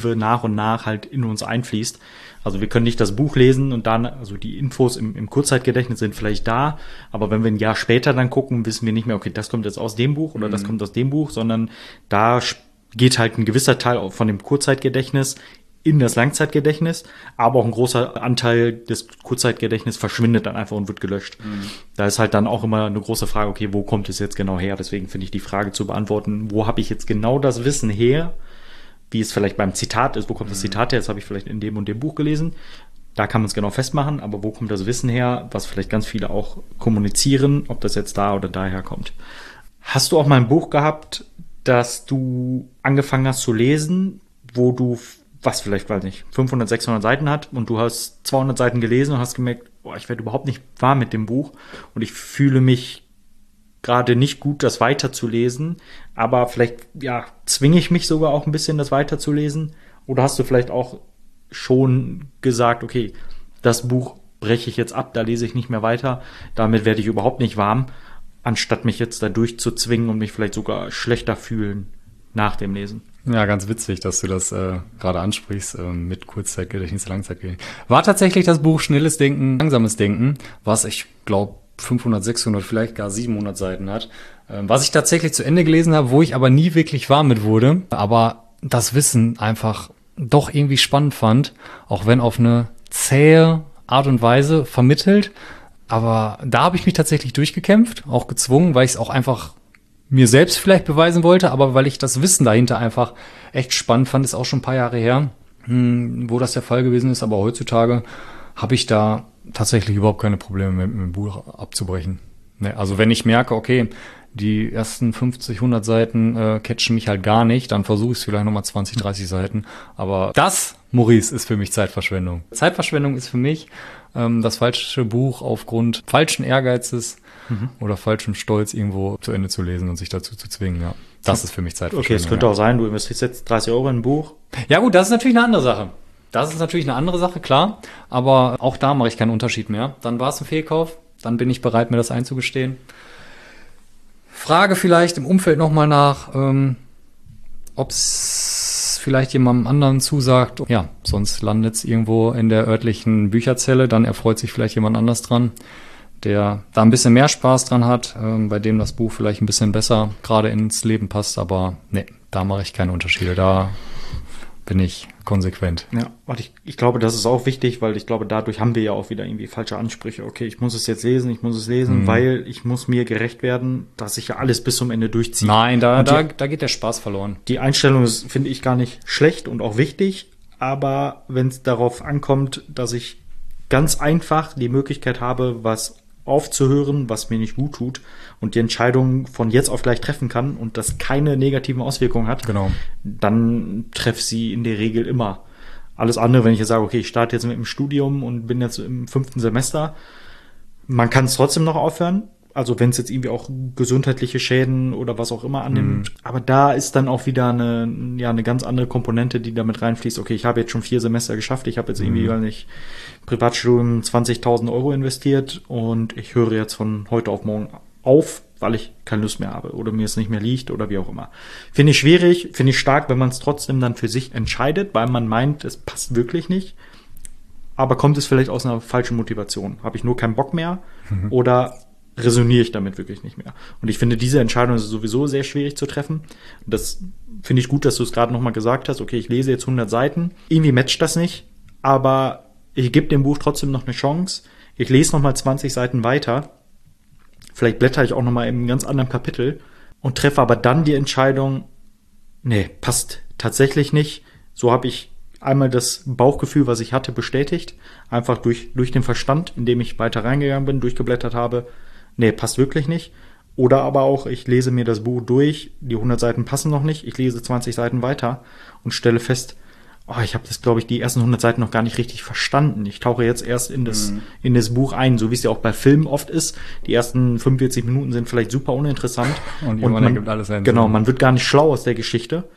nach halt in uns einfließt. Also wir können nicht das Buch lesen und dann, also die Infos im Kurzzeitgedächtnis sind vielleicht da, aber wenn wir ein Jahr später dann gucken, wissen wir nicht mehr, okay, das kommt jetzt aus dem Buch oder das kommt aus dem Buch, sondern da geht halt ein gewisser Teil von dem Kurzzeitgedächtnis in das Langzeitgedächtnis, aber auch ein großer Anteil des Kurzzeitgedächtnisses verschwindet dann einfach und wird gelöscht. Da ist halt dann auch immer eine große Frage, okay, wo kommt es jetzt genau her? Deswegen finde ich die Frage zu beantworten, wo habe ich jetzt genau das Wissen her, wie es vielleicht beim Zitat ist, wo kommt das Zitat her, das habe ich vielleicht in dem und dem Buch gelesen, da kann man es genau festmachen, aber wo kommt das Wissen her, was vielleicht ganz viele auch kommunizieren, ob das jetzt da oder daher kommt. Hast du auch mal ein Buch gehabt, dass du angefangen hast zu lesen, wo du, was vielleicht, weiß nicht, 500, 600 Seiten hat und du hast 200 Seiten gelesen und hast gemerkt, boah, ich werde überhaupt nicht warm mit dem Buch und ich fühle mich gerade nicht gut, das weiterzulesen, aber vielleicht, ja, zwinge ich mich sogar auch ein bisschen, das weiterzulesen? Oder hast du vielleicht auch schon gesagt, okay, das Buch breche ich jetzt ab, da lese ich nicht mehr weiter, damit werde ich überhaupt nicht warm, anstatt mich jetzt da durchzuzwingen und mich vielleicht sogar schlechter fühlen nach dem Lesen? Ja, ganz witzig, dass du das gerade ansprichst mit Kurzzeitgedächtnis, Langzeitgedächtnis. War tatsächlich das Buch Schnelles Denken, Langsames Denken, was ich glaube 500, 600, vielleicht gar 700 Seiten hat, was ich tatsächlich zu Ende gelesen habe, wo ich aber nie wirklich warm mit wurde, aber das Wissen einfach doch irgendwie spannend fand, auch wenn auf eine zähe Art und Weise vermittelt. Aber da habe ich mich tatsächlich durchgekämpft, auch gezwungen, weil ich es auch einfach mir selbst vielleicht beweisen wollte, aber weil ich das Wissen dahinter einfach echt spannend fand, ist auch schon ein paar Jahre her, wo das der Fall gewesen ist. Aber heutzutage habe ich da tatsächlich überhaupt keine Probleme mit dem Buch abzubrechen. Ne, also wenn ich merke, okay, die ersten 50, 100 Seiten catchen mich halt gar nicht, dann versuche ich es vielleicht nochmal 20, 30 Seiten. Aber das, Maurice, ist für mich Zeitverschwendung. Zeitverschwendung ist für mich das falsche Buch aufgrund falschen Ehrgeizes oder falschem Stolz irgendwo zu Ende zu lesen und sich dazu zu zwingen. Ja, das ist für mich Zeitverschwendung. Okay, es könnte auch sein, du investierst jetzt 30 Euro in ein Buch. Ja gut, das ist natürlich eine andere Sache. Das ist natürlich eine andere Sache, klar. Aber auch da mache ich keinen Unterschied mehr. Dann war es ein Fehlkauf. Dann bin ich bereit, mir das einzugestehen. Frage vielleicht im Umfeld nochmal nach, ob es vielleicht jemandem anderen zusagt. Ja, sonst landet es irgendwo in der örtlichen Bücherzelle. Dann erfreut sich vielleicht jemand anders dran, der da ein bisschen mehr Spaß dran hat, bei dem das Buch vielleicht ein bisschen besser gerade ins Leben passt. Aber nee, da mache ich keine Unterschiede. Da bin ich konsequent. Ja, ich glaube, das ist auch wichtig, weil ich glaube, dadurch haben wir ja auch wieder irgendwie falsche Ansprüche. Okay, ich muss es jetzt lesen, weil ich muss mir gerecht werden, dass ich ja alles bis zum Ende durchziehe. Nein, da geht der Spaß verloren. Die Einstellung ist, finde ich, gar nicht schlecht und auch wichtig, aber wenn es darauf ankommt, dass ich ganz einfach die Möglichkeit habe, was aufzuhören, was mir nicht gut tut und die Entscheidung von jetzt auf gleich treffen kann und das keine negativen Auswirkungen hat, genau, dann treffe sie in der Regel immer. Alles andere, wenn ich jetzt sage, okay, ich starte jetzt mit dem Studium und bin jetzt im 5. Semester, man kann es trotzdem noch aufhören, also wenn es jetzt irgendwie auch gesundheitliche Schäden oder was auch immer annimmt, aber da ist dann auch wieder eine ganz andere Komponente, die damit reinfließt. Okay, ich habe jetzt schon 4 Semester geschafft, ich habe jetzt irgendwie, weil ich Privatstudium 20.000 Euro investiert und ich höre jetzt von heute auf morgen auf, weil ich keine Lust mehr habe oder mir es nicht mehr liegt oder wie auch immer. Finde ich schwierig, finde ich stark, wenn man es trotzdem dann für sich entscheidet, weil man meint, es passt wirklich nicht. Aber kommt es vielleicht aus einer falschen Motivation? Habe ich nur keinen Bock mehr oder resoniere ich damit wirklich nicht mehr? Und ich finde, diese Entscheidung ist sowieso sehr schwierig zu treffen. Und das finde ich gut, dass du es gerade nochmal gesagt hast. Okay, ich lese jetzt 100 Seiten. Irgendwie matcht das nicht, aber ich gebe dem Buch trotzdem noch eine Chance. Ich lese nochmal 20 Seiten weiter. Vielleicht blätter ich auch nochmal in einem ganz anderen Kapitel und treffe aber dann die Entscheidung, nee, passt tatsächlich nicht. So habe ich einmal das Bauchgefühl, was ich hatte, bestätigt. Einfach durch den Verstand, indem ich weiter reingegangen bin, durchgeblättert habe. Nee, passt wirklich nicht. Oder aber auch, ich lese mir das Buch durch, die 100 Seiten passen noch nicht, ich lese 20 Seiten weiter und stelle fest, ich habe das, glaube ich, die ersten 100 Seiten noch gar nicht richtig verstanden. Ich tauche jetzt erst in das Buch ein, so wie es ja auch bei Filmen oft ist. Die ersten 45 Minuten sind vielleicht super uninteressant. Und man ergibt alles Sinn. Genau, man wird gar nicht schlau aus der Geschichte.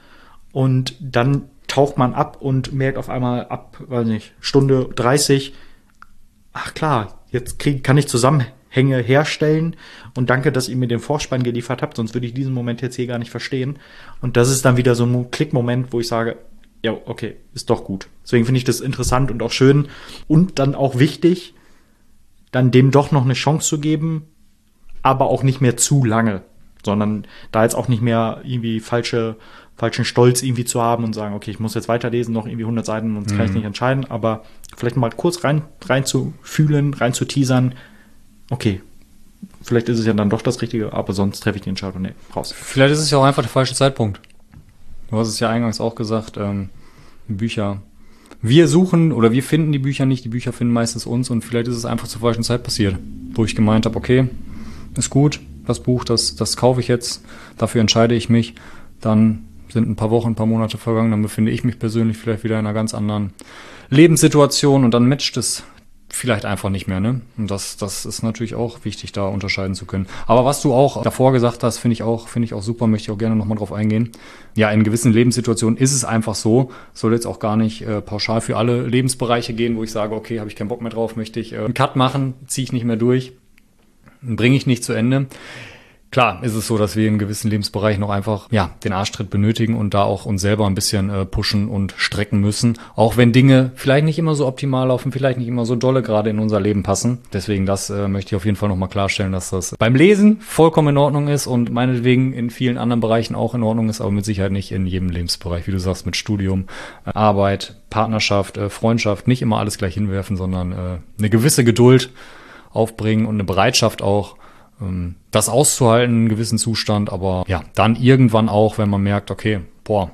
und dann taucht man ab und merkt auf einmal ab, weiß nicht, Stunde 30, ach klar, jetzt kann ich Zusammenhänge herstellen und danke, dass ihr mir den Vorspann geliefert habt, sonst würde ich diesen Moment jetzt hier gar nicht verstehen. Und das ist dann wieder so ein Klickmoment, wo ich sage, ja, okay, ist doch gut. Deswegen finde ich das interessant und auch schön und dann auch wichtig, dann dem doch noch eine Chance zu geben, aber auch nicht mehr zu lange, sondern da jetzt auch nicht mehr irgendwie falschen Stolz irgendwie zu haben und sagen, okay, ich muss jetzt weiterlesen, noch irgendwie 100 Seiten und kann ich nicht entscheiden, aber vielleicht mal kurz rein zu fühlen, rein zu teasern, okay, vielleicht ist es ja dann doch das Richtige, aber sonst treffe ich die Entscheidung, nee, raus. Vielleicht ist es ja auch einfach der falsche Zeitpunkt. Du hast es ja eingangs auch gesagt, Bücher. Wir suchen oder wir finden die Bücher nicht, die Bücher finden meistens uns und vielleicht ist es einfach zur falschen Zeit passiert, wo ich gemeint habe, okay, ist gut, das Buch, das kaufe ich jetzt, dafür entscheide ich mich, dann sind ein paar Wochen, ein paar Monate vergangen, dann befinde ich mich persönlich vielleicht wieder in einer ganz anderen Lebenssituation und dann matcht es vielleicht einfach nicht mehr, ne? Und das ist natürlich auch wichtig, da unterscheiden zu können. Aber was du auch davor gesagt hast, finde ich auch super, möchte ich auch gerne nochmal drauf eingehen. Ja, in gewissen Lebenssituationen ist es einfach so, soll jetzt auch gar nicht pauschal für alle Lebensbereiche gehen, wo ich sage, okay, habe ich keinen Bock mehr drauf, möchte ich einen Cut machen, ziehe ich nicht mehr durch, bringe ich nicht zu Ende. Klar ist es so, dass wir in gewissen Lebensbereichen noch einfach den Arschtritt benötigen und da auch uns selber ein bisschen pushen und strecken müssen. Auch wenn Dinge vielleicht nicht immer so optimal laufen, vielleicht nicht immer so dolle gerade in unser Leben passen. Deswegen das möchte ich auf jeden Fall nochmal klarstellen, dass das beim Lesen vollkommen in Ordnung ist und meinetwegen in vielen anderen Bereichen auch in Ordnung ist, aber mit Sicherheit nicht in jedem Lebensbereich. Wie du sagst, mit Studium, Arbeit, Partnerschaft, Freundschaft, nicht immer alles gleich hinwerfen, sondern eine gewisse Geduld aufbringen und eine Bereitschaft auch, das auszuhalten, einen gewissen Zustand, aber ja, dann irgendwann auch, wenn man merkt, okay,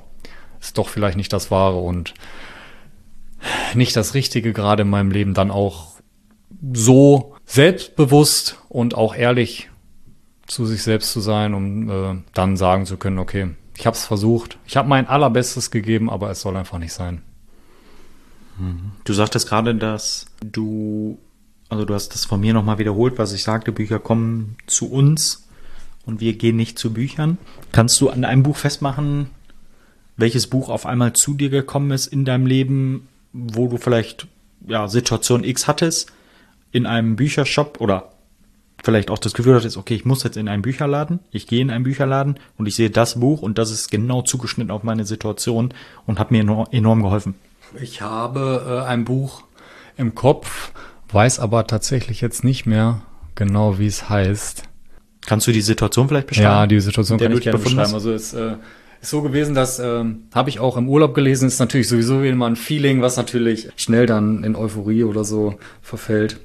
ist doch vielleicht nicht das Wahre und nicht das Richtige gerade in meinem Leben, dann auch so selbstbewusst und auch ehrlich zu sich selbst zu sein, um dann sagen zu können, okay, ich habe es versucht, ich habe mein Allerbestes gegeben, aber es soll einfach nicht sein. Du sagtest gerade, dass du hast das von mir nochmal wiederholt, was ich sagte, Bücher kommen zu uns und wir gehen nicht zu Büchern. Kannst du an einem Buch festmachen, welches Buch auf einmal zu dir gekommen ist in deinem Leben, wo du vielleicht Situation X hattest, in einem Büchershop oder vielleicht auch das Gefühl hattest, okay, ich muss jetzt in einen Bücherladen, ich gehe in einen Bücherladen und ich sehe das Buch und das ist genau zugeschnitten auf meine Situation und hat mir enorm geholfen. Ich habe ein Buch im Kopf, weiß aber tatsächlich jetzt nicht mehr genau, wie es heißt. Kannst du die Situation vielleicht beschreiben? Ja, die Situation kann ich gerne beschreiben. Also es ist so gewesen, dass habe ich auch im Urlaub gelesen, ist natürlich sowieso immer ein Feeling, was natürlich schnell dann in Euphorie oder so verfällt.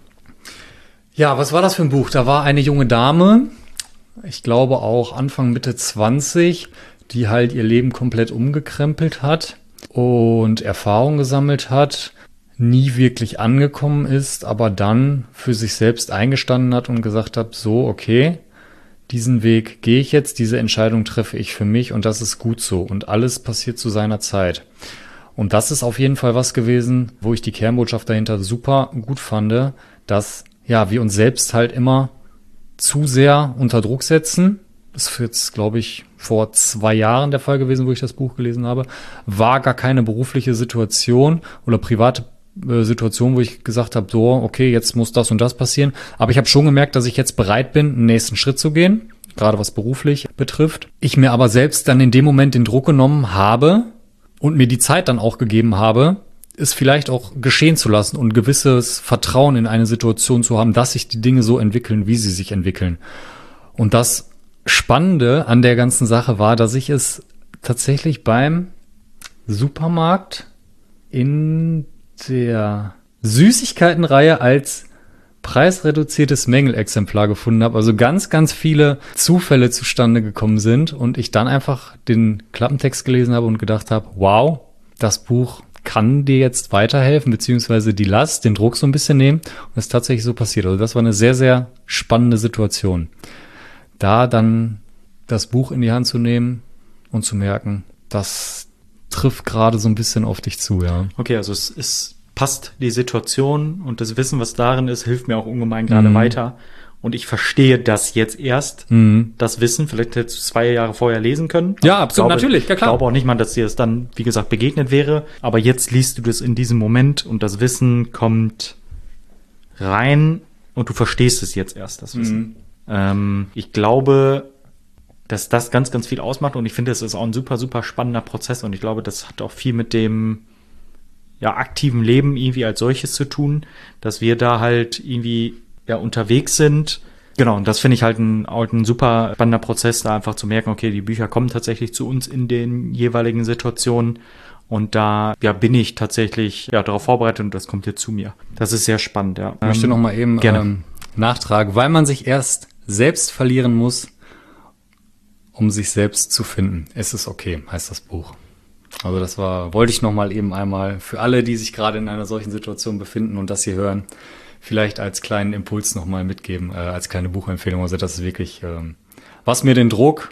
Ja, was war das für ein Buch? Da war eine junge Dame, ich glaube auch Anfang, Mitte 20, die halt ihr Leben komplett umgekrempelt hat und Erfahrung gesammelt hat, nie wirklich angekommen ist, aber dann für sich selbst eingestanden hat und gesagt hat, so, okay, diesen Weg gehe ich jetzt, diese Entscheidung treffe ich für mich und das ist gut so und alles passiert zu seiner Zeit. Und das ist auf jeden Fall was gewesen, wo ich die Kernbotschaft dahinter super gut fand, dass wir uns selbst halt immer zu sehr unter Druck setzen. Das ist jetzt, glaube ich, vor 2 Jahren der Fall gewesen, wo ich das Buch gelesen habe. War gar keine berufliche Situation oder private Situation, wo ich gesagt habe, so, okay, jetzt muss das und das passieren. Aber ich habe schon gemerkt, dass ich jetzt bereit bin, einen nächsten Schritt zu gehen, gerade was beruflich betrifft. Ich mir aber selbst dann in dem Moment den Druck genommen habe und mir die Zeit dann auch gegeben habe, es vielleicht auch geschehen zu lassen und ein gewisses Vertrauen in eine Situation zu haben, dass sich die Dinge so entwickeln, wie sie sich entwickeln. Und das Spannende an der ganzen Sache war, dass ich es tatsächlich beim Supermarkt in der Süßigkeitenreihe als preisreduziertes Mängelexemplar gefunden habe. Also ganz, ganz viele Zufälle zustande gekommen sind und ich dann einfach den Klappentext gelesen habe und gedacht habe, wow, das Buch kann dir jetzt weiterhelfen, beziehungsweise die Last, den Druck so ein bisschen nehmen. Und es ist tatsächlich so passiert. Also das war eine sehr, sehr spannende Situation. Da dann das Buch in die Hand zu nehmen und zu merken, das trifft gerade so ein bisschen auf dich zu, ja. Okay, also es passt die Situation und das Wissen, was darin ist, hilft mir auch ungemein gerade weiter. und ich verstehe das jetzt erst, das Wissen. Vielleicht hättest du 2 Jahre vorher lesen können. Ja, absolut, natürlich, ja, klar. Ich glaube auch nicht mal, dass dir das dann, wie gesagt, begegnet wäre. Aber jetzt liest du das in diesem Moment und das Wissen kommt rein und du verstehst es jetzt erst, das Wissen. Ich glaube, dass das ganz, ganz viel ausmacht und ich finde, es ist auch ein super, super spannender Prozess und ich glaube, das hat auch viel mit dem aktiven Leben irgendwie als solches zu tun, dass wir da halt irgendwie unterwegs sind. Genau, und das finde ich halt ein super spannender Prozess, da einfach zu merken, okay, die Bücher kommen tatsächlich zu uns in den jeweiligen Situationen und da bin ich tatsächlich darauf vorbereitet und das kommt jetzt zu mir. Das ist sehr spannend, ja. Ich möchte noch mal eben gerne nachtragen, weil man sich erst selbst verlieren muss, um sich selbst zu finden. Es ist okay, heißt das Buch. Also wollte ich noch mal eben einmal für alle, die sich gerade in einer solchen Situation befinden und das hier hören, vielleicht als kleinen Impuls noch mal mitgeben, als kleine Buchempfehlung. Also das ist wirklich, was mir den Druck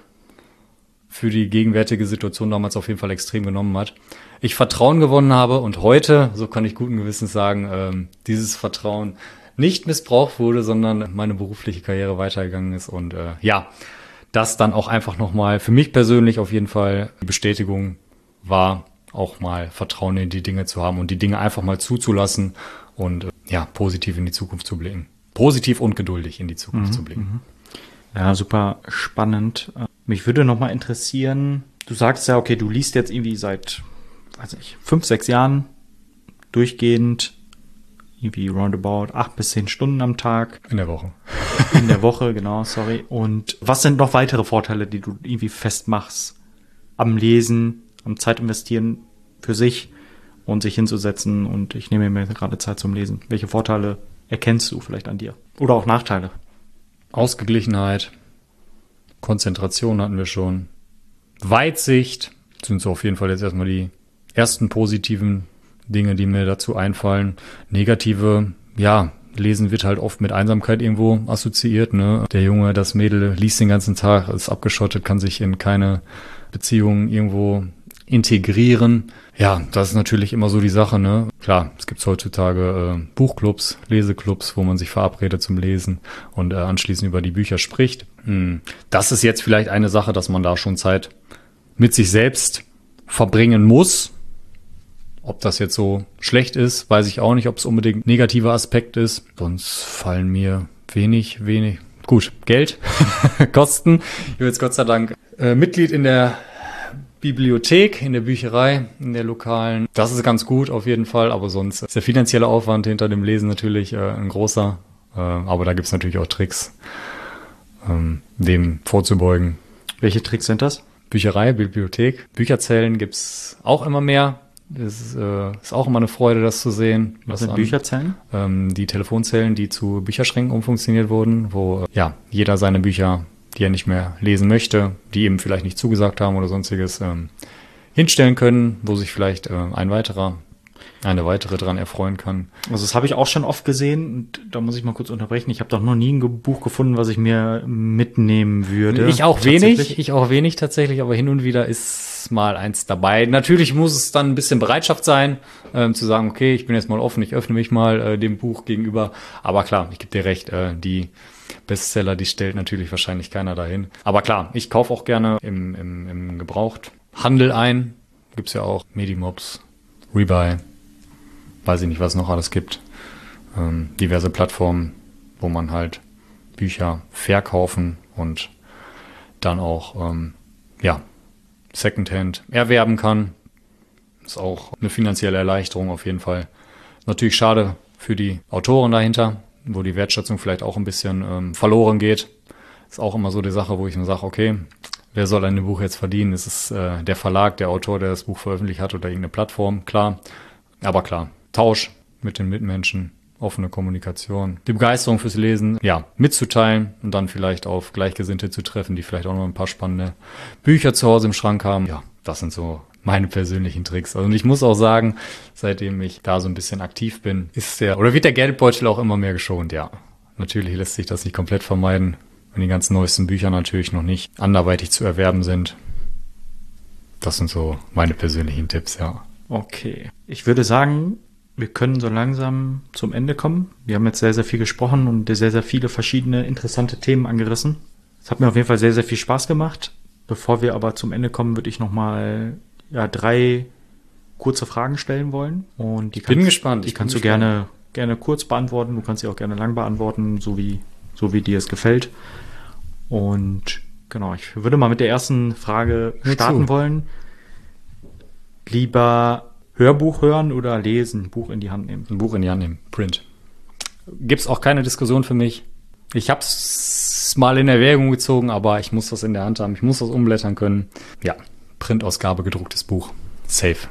für die gegenwärtige Situation damals auf jeden Fall extrem genommen hat. Ich Vertrauen gewonnen habe und heute, so kann ich guten Gewissens sagen, dieses Vertrauen nicht missbraucht wurde, sondern meine berufliche Karriere weitergegangen ist und das dann auch einfach noch mal für mich persönlich auf jeden Fall die Bestätigung war, auch mal Vertrauen in die Dinge zu haben und die Dinge einfach mal zuzulassen und positiv in die Zukunft zu blicken. Positiv und geduldig in die Zukunft zu blicken. Ja, super spannend. Mich würde noch mal interessieren, du sagst ja, okay, du liest jetzt irgendwie seit, 5, 6 Jahren durchgehend, irgendwie roundabout 8 bis 10 Stunden am Tag. In der Woche. In der Woche, genau, sorry. Und was sind noch weitere Vorteile, die du irgendwie festmachst am Lesen, am Zeit investieren für sich und sich hinzusetzen und ich nehme mir gerade Zeit zum Lesen. Welche Vorteile erkennst du vielleicht an dir? Oder auch Nachteile? Ausgeglichenheit, Konzentration hatten wir schon. Weitsicht sind so auf jeden Fall jetzt erstmal die ersten positiven Dinge, die mir dazu einfallen. Negative, Lesen wird halt oft mit Einsamkeit irgendwo assoziiert, ne? Der Junge, das Mädel liest den ganzen Tag, ist abgeschottet, kann sich in keine Beziehung irgendwo integrieren. Ja, das ist natürlich immer so die Sache, ne? Klar, es gibt heutzutage Buchclubs, Leseclubs, wo man sich verabredet zum Lesen und anschließend über die Bücher spricht. Das ist jetzt vielleicht eine Sache, dass man da schon Zeit mit sich selbst verbringen muss. Ob das jetzt so schlecht ist, weiß ich auch nicht, ob es unbedingt ein negativer Aspekt ist. Sonst fallen mir wenig. Gut, Geld, Kosten. Ich bin jetzt Gott sei Dank Mitglied in der Bibliothek, in der Bücherei, in der lokalen. Das ist ganz gut auf jeden Fall, aber sonst ist der finanzielle Aufwand hinter dem Lesen natürlich ein großer. Aber da gibt es natürlich auch Tricks, dem vorzubeugen. Welche Tricks sind das? Bücherei, Bibliothek, Bücherzellen gibt's auch immer mehr. Es ist auch immer eine Freude, das zu sehen. Was sind Bücherzellen? Die Telefonzellen, die zu Bücherschränken umfunktioniert wurden, wo jeder seine Bücher, die er nicht mehr lesen möchte, die ihm vielleicht nicht zugesagt haben oder sonstiges, hinstellen können, wo sich vielleicht eine weitere dran erfreuen kann. Also das habe ich auch schon oft gesehen und da muss ich mal kurz unterbrechen. Ich habe doch noch nie ein Buch gefunden, was ich mir mitnehmen würde. Ich auch wenig tatsächlich, aber hin und wieder ist mal eins dabei. Natürlich muss es dann ein bisschen Bereitschaft sein, zu sagen, okay, ich bin jetzt mal offen, ich öffne mich mal dem Buch gegenüber. Aber klar, ich gebe dir recht, die Bestseller, die stellt natürlich wahrscheinlich keiner dahin. Aber klar, ich kaufe auch gerne im Gebrauchthandel ein. Gibt's ja auch Medimobs, Rebuy, weiß ich nicht, was es noch alles gibt. Diverse Plattformen, wo man halt Bücher verkaufen und dann auch Secondhand erwerben kann. Ist auch eine finanzielle Erleichterung auf jeden Fall. Natürlich schade für die Autoren dahinter, wo die Wertschätzung vielleicht auch ein bisschen verloren geht. Ist auch immer so die Sache, wo ich mir sage, okay, wer soll an dem Buch jetzt verdienen? Ist es der Verlag, der Autor, der das Buch veröffentlicht hat oder irgendeine Plattform? Klar, aber klar, Tausch mit den Mitmenschen, offene Kommunikation, die Begeisterung fürs Lesen, mitzuteilen und dann vielleicht auf Gleichgesinnte zu treffen, die vielleicht auch noch ein paar spannende Bücher zu Hause im Schrank haben. Ja, das sind so meine persönlichen Tricks. Also und ich muss auch sagen, seitdem ich da so ein bisschen aktiv bin, wird der Geldbeutel auch immer mehr geschont, ja. Natürlich lässt sich das nicht komplett vermeiden, wenn die ganzen neuesten Bücher natürlich noch nicht anderweitig zu erwerben sind. Das sind so meine persönlichen Tipps, ja. Okay. Ich würde sagen, wir können so langsam zum Ende kommen. Wir haben jetzt sehr, sehr viel gesprochen und sehr, sehr viele verschiedene interessante Themen angerissen. Es hat mir auf jeden Fall sehr, sehr viel Spaß gemacht. Bevor wir aber zum Ende kommen, würde ich nochmal 3 kurze Fragen stellen wollen. Und die bin gespannt. Die kannst du gerne kurz beantworten. Du kannst sie auch gerne lang beantworten, so wie dir es gefällt. Und genau, ich würde mal mit der ersten Frage starten wollen. Lieber Hörbuch hören oder lesen? Buch in die Hand nehmen? Ein Buch in die Hand nehmen. Print. Gibt's auch keine Diskussion für mich. Ich hab's mal in Erwägung gezogen, aber ich muss das in der Hand haben. Ich muss das umblättern können. Ja, Printausgabe, gedrucktes Buch. Safe.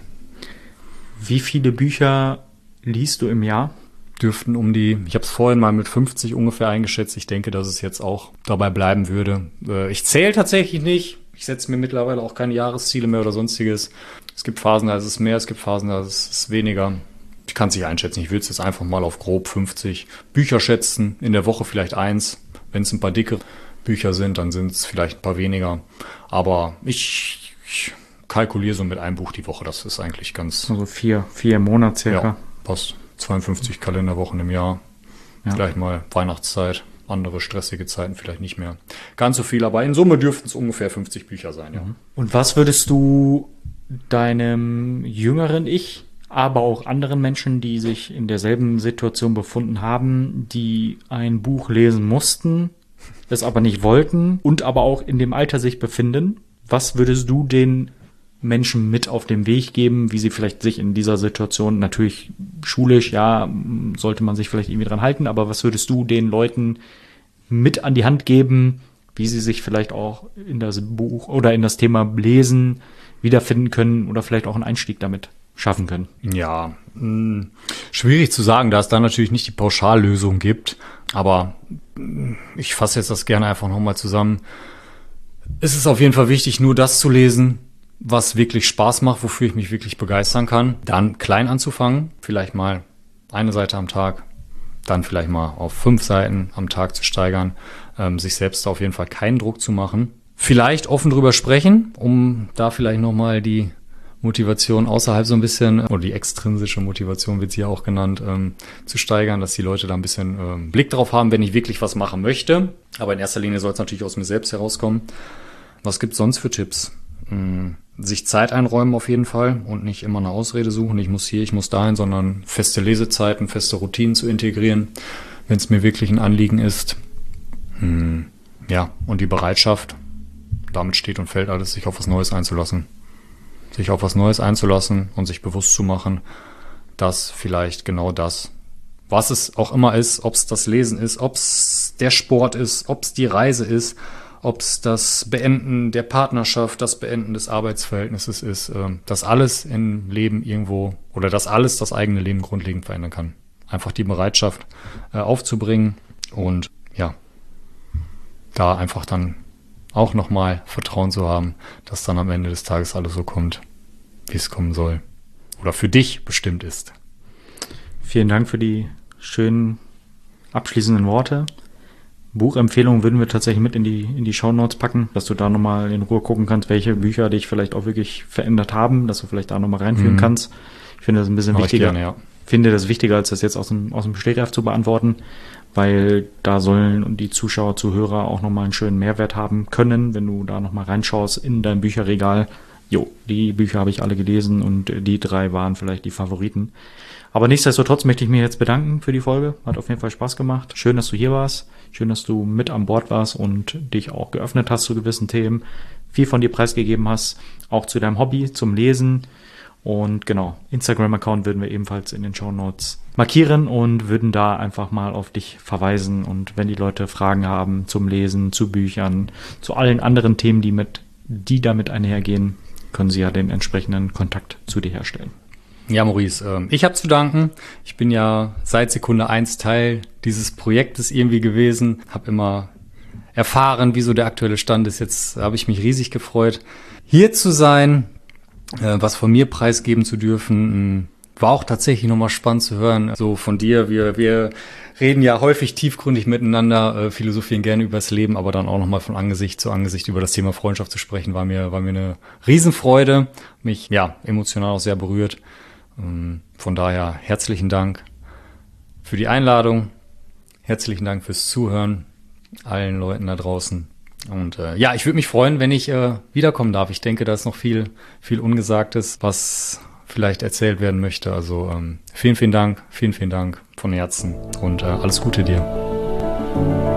Wie viele Bücher liest du im Jahr? Dürften ich habe es vorhin mal mit 50 ungefähr eingeschätzt. Ich denke, dass es jetzt auch dabei bleiben würde. Ich zähle tatsächlich nicht. Ich setze mir mittlerweile auch keine Jahresziele mehr oder sonstiges. Es gibt Phasen, da ist es mehr, es gibt Phasen, da ist es weniger. Ich kann es nicht einschätzen. Ich würde es jetzt einfach mal auf grob 50 Bücher schätzen. In der Woche vielleicht 1. Wenn es ein paar dicke Bücher sind, dann sind es vielleicht ein paar weniger. Aber ich kalkuliere so mit einem Buch die Woche. Das ist eigentlich ganz... Also 4 im Monat circa. Ja, passt. 52 Kalenderwochen im Jahr. Ja. Vielleicht mal Weihnachtszeit. Andere stressige Zeiten vielleicht nicht mehr. Ganz so viel, aber in Summe dürften es ungefähr 50 Bücher sein, ja. Und was würdest du deinem jüngeren Ich, aber auch anderen Menschen, die sich in derselben Situation befunden haben, die ein Buch lesen mussten, es aber nicht wollten und aber auch in dem Alter sich befinden, was würdest du den Menschen mit auf den Weg geben, wie sie vielleicht sich in dieser Situation, natürlich schulisch, ja, sollte man sich vielleicht irgendwie dran halten, aber was würdest du den Leuten mit an die Hand geben, wie sie sich vielleicht auch in das Buch oder in das Thema Lesen wiederfinden können oder vielleicht auch einen Einstieg damit schaffen können? Ja, schwierig zu sagen, da es da natürlich nicht die Pauschallösung gibt, aber ich fasse jetzt das gerne einfach nochmal zusammen. Es ist auf jeden Fall wichtig, nur das zu lesen, was wirklich Spaß macht, wofür ich mich wirklich begeistern kann. Dann klein anzufangen, vielleicht mal 1 Seite am Tag, dann vielleicht mal auf 5 Seiten am Tag zu steigern, sich selbst da auf jeden Fall keinen Druck zu machen. Vielleicht offen drüber sprechen, um da vielleicht nochmal die Motivation außerhalb so ein bisschen, oder die extrinsische Motivation wird sie ja auch genannt, zu steigern, dass die Leute da ein bisschen Blick drauf haben, wenn ich wirklich was machen möchte. Aber in erster Linie soll es natürlich aus mir selbst herauskommen. Was gibt's sonst für Tipps? Sich Zeit einräumen auf jeden Fall und nicht immer eine Ausrede suchen, ich muss hier, ich muss dahin, sondern feste Lesezeiten, feste Routinen zu integrieren, wenn es mir wirklich ein Anliegen ist. Ja, und die Bereitschaft, damit steht und fällt alles, sich auf was Neues einzulassen. Sich auf was Neues einzulassen und sich bewusst zu machen, dass vielleicht genau das, was es auch immer ist, ob es das Lesen ist, ob es der Sport ist, ob es die Reise ist, ob es das Beenden der Partnerschaft, das Beenden des Arbeitsverhältnisses ist, dass alles im Leben irgendwo oder dass alles das eigene Leben grundlegend verändern kann. Einfach die Bereitschaft aufzubringen und ja, da einfach dann auch nochmal Vertrauen zu haben, dass dann am Ende des Tages alles so kommt, wie es kommen soll oder für dich bestimmt ist. Vielen Dank für die schönen abschließenden Worte. Buchempfehlungen würden wir tatsächlich mit in die Shownotes packen, dass du da nochmal in Ruhe gucken kannst, welche Bücher dich vielleicht auch wirklich verändert haben, dass du vielleicht da nochmal reinführen kannst. Ich finde das ein bisschen wichtiger. Gerne, ja. Finde das wichtiger, als das jetzt aus dem Stegreif zu beantworten, weil da sollen die Zuschauer, Zuhörer auch nochmal einen schönen Mehrwert haben können, wenn du da nochmal reinschaust in dein Bücherregal. Jo, die Bücher habe ich alle gelesen und die 3 waren vielleicht die Favoriten. Aber nichtsdestotrotz möchte ich mich jetzt bedanken für die Folge. Hat auf jeden Fall Spaß gemacht. Schön, dass du hier warst. Schön, dass du mit an Bord warst und dich auch geöffnet hast zu gewissen Themen. Viel von dir preisgegeben hast, auch zu deinem Hobby, zum Lesen. Und genau, Instagram-Account würden wir ebenfalls in den Shownotes markieren und würden da einfach mal auf dich verweisen. Und wenn die Leute Fragen haben zum Lesen, zu Büchern, zu allen anderen Themen, die damit einhergehen, können sie ja den entsprechenden Kontakt zu dir herstellen. Ja, Maurice, ich habe zu danken. Ich bin ja seit Sekunde 1 Teil dieses Projektes irgendwie gewesen, habe immer erfahren, wie so der aktuelle Stand ist. Jetzt habe ich mich riesig gefreut, hier zu sein, was von mir preisgeben zu dürfen. War auch tatsächlich nochmal spannend zu hören, so von dir. Wir reden ja häufig tiefgründig miteinander, philosophieren gerne übers Leben, aber dann auch nochmal von Angesicht zu Angesicht über das Thema Freundschaft zu sprechen, war mir eine Riesenfreude, mich ja emotional auch sehr berührt. Von daher herzlichen Dank für die Einladung, herzlichen Dank fürs Zuhören, allen Leuten da draußen. Und ich würde mich freuen, wenn ich wiederkommen darf. Ich denke, da ist noch viel Ungesagtes, was vielleicht erzählt werden möchte. Also vielen Dank von Herzen und alles Gute dir.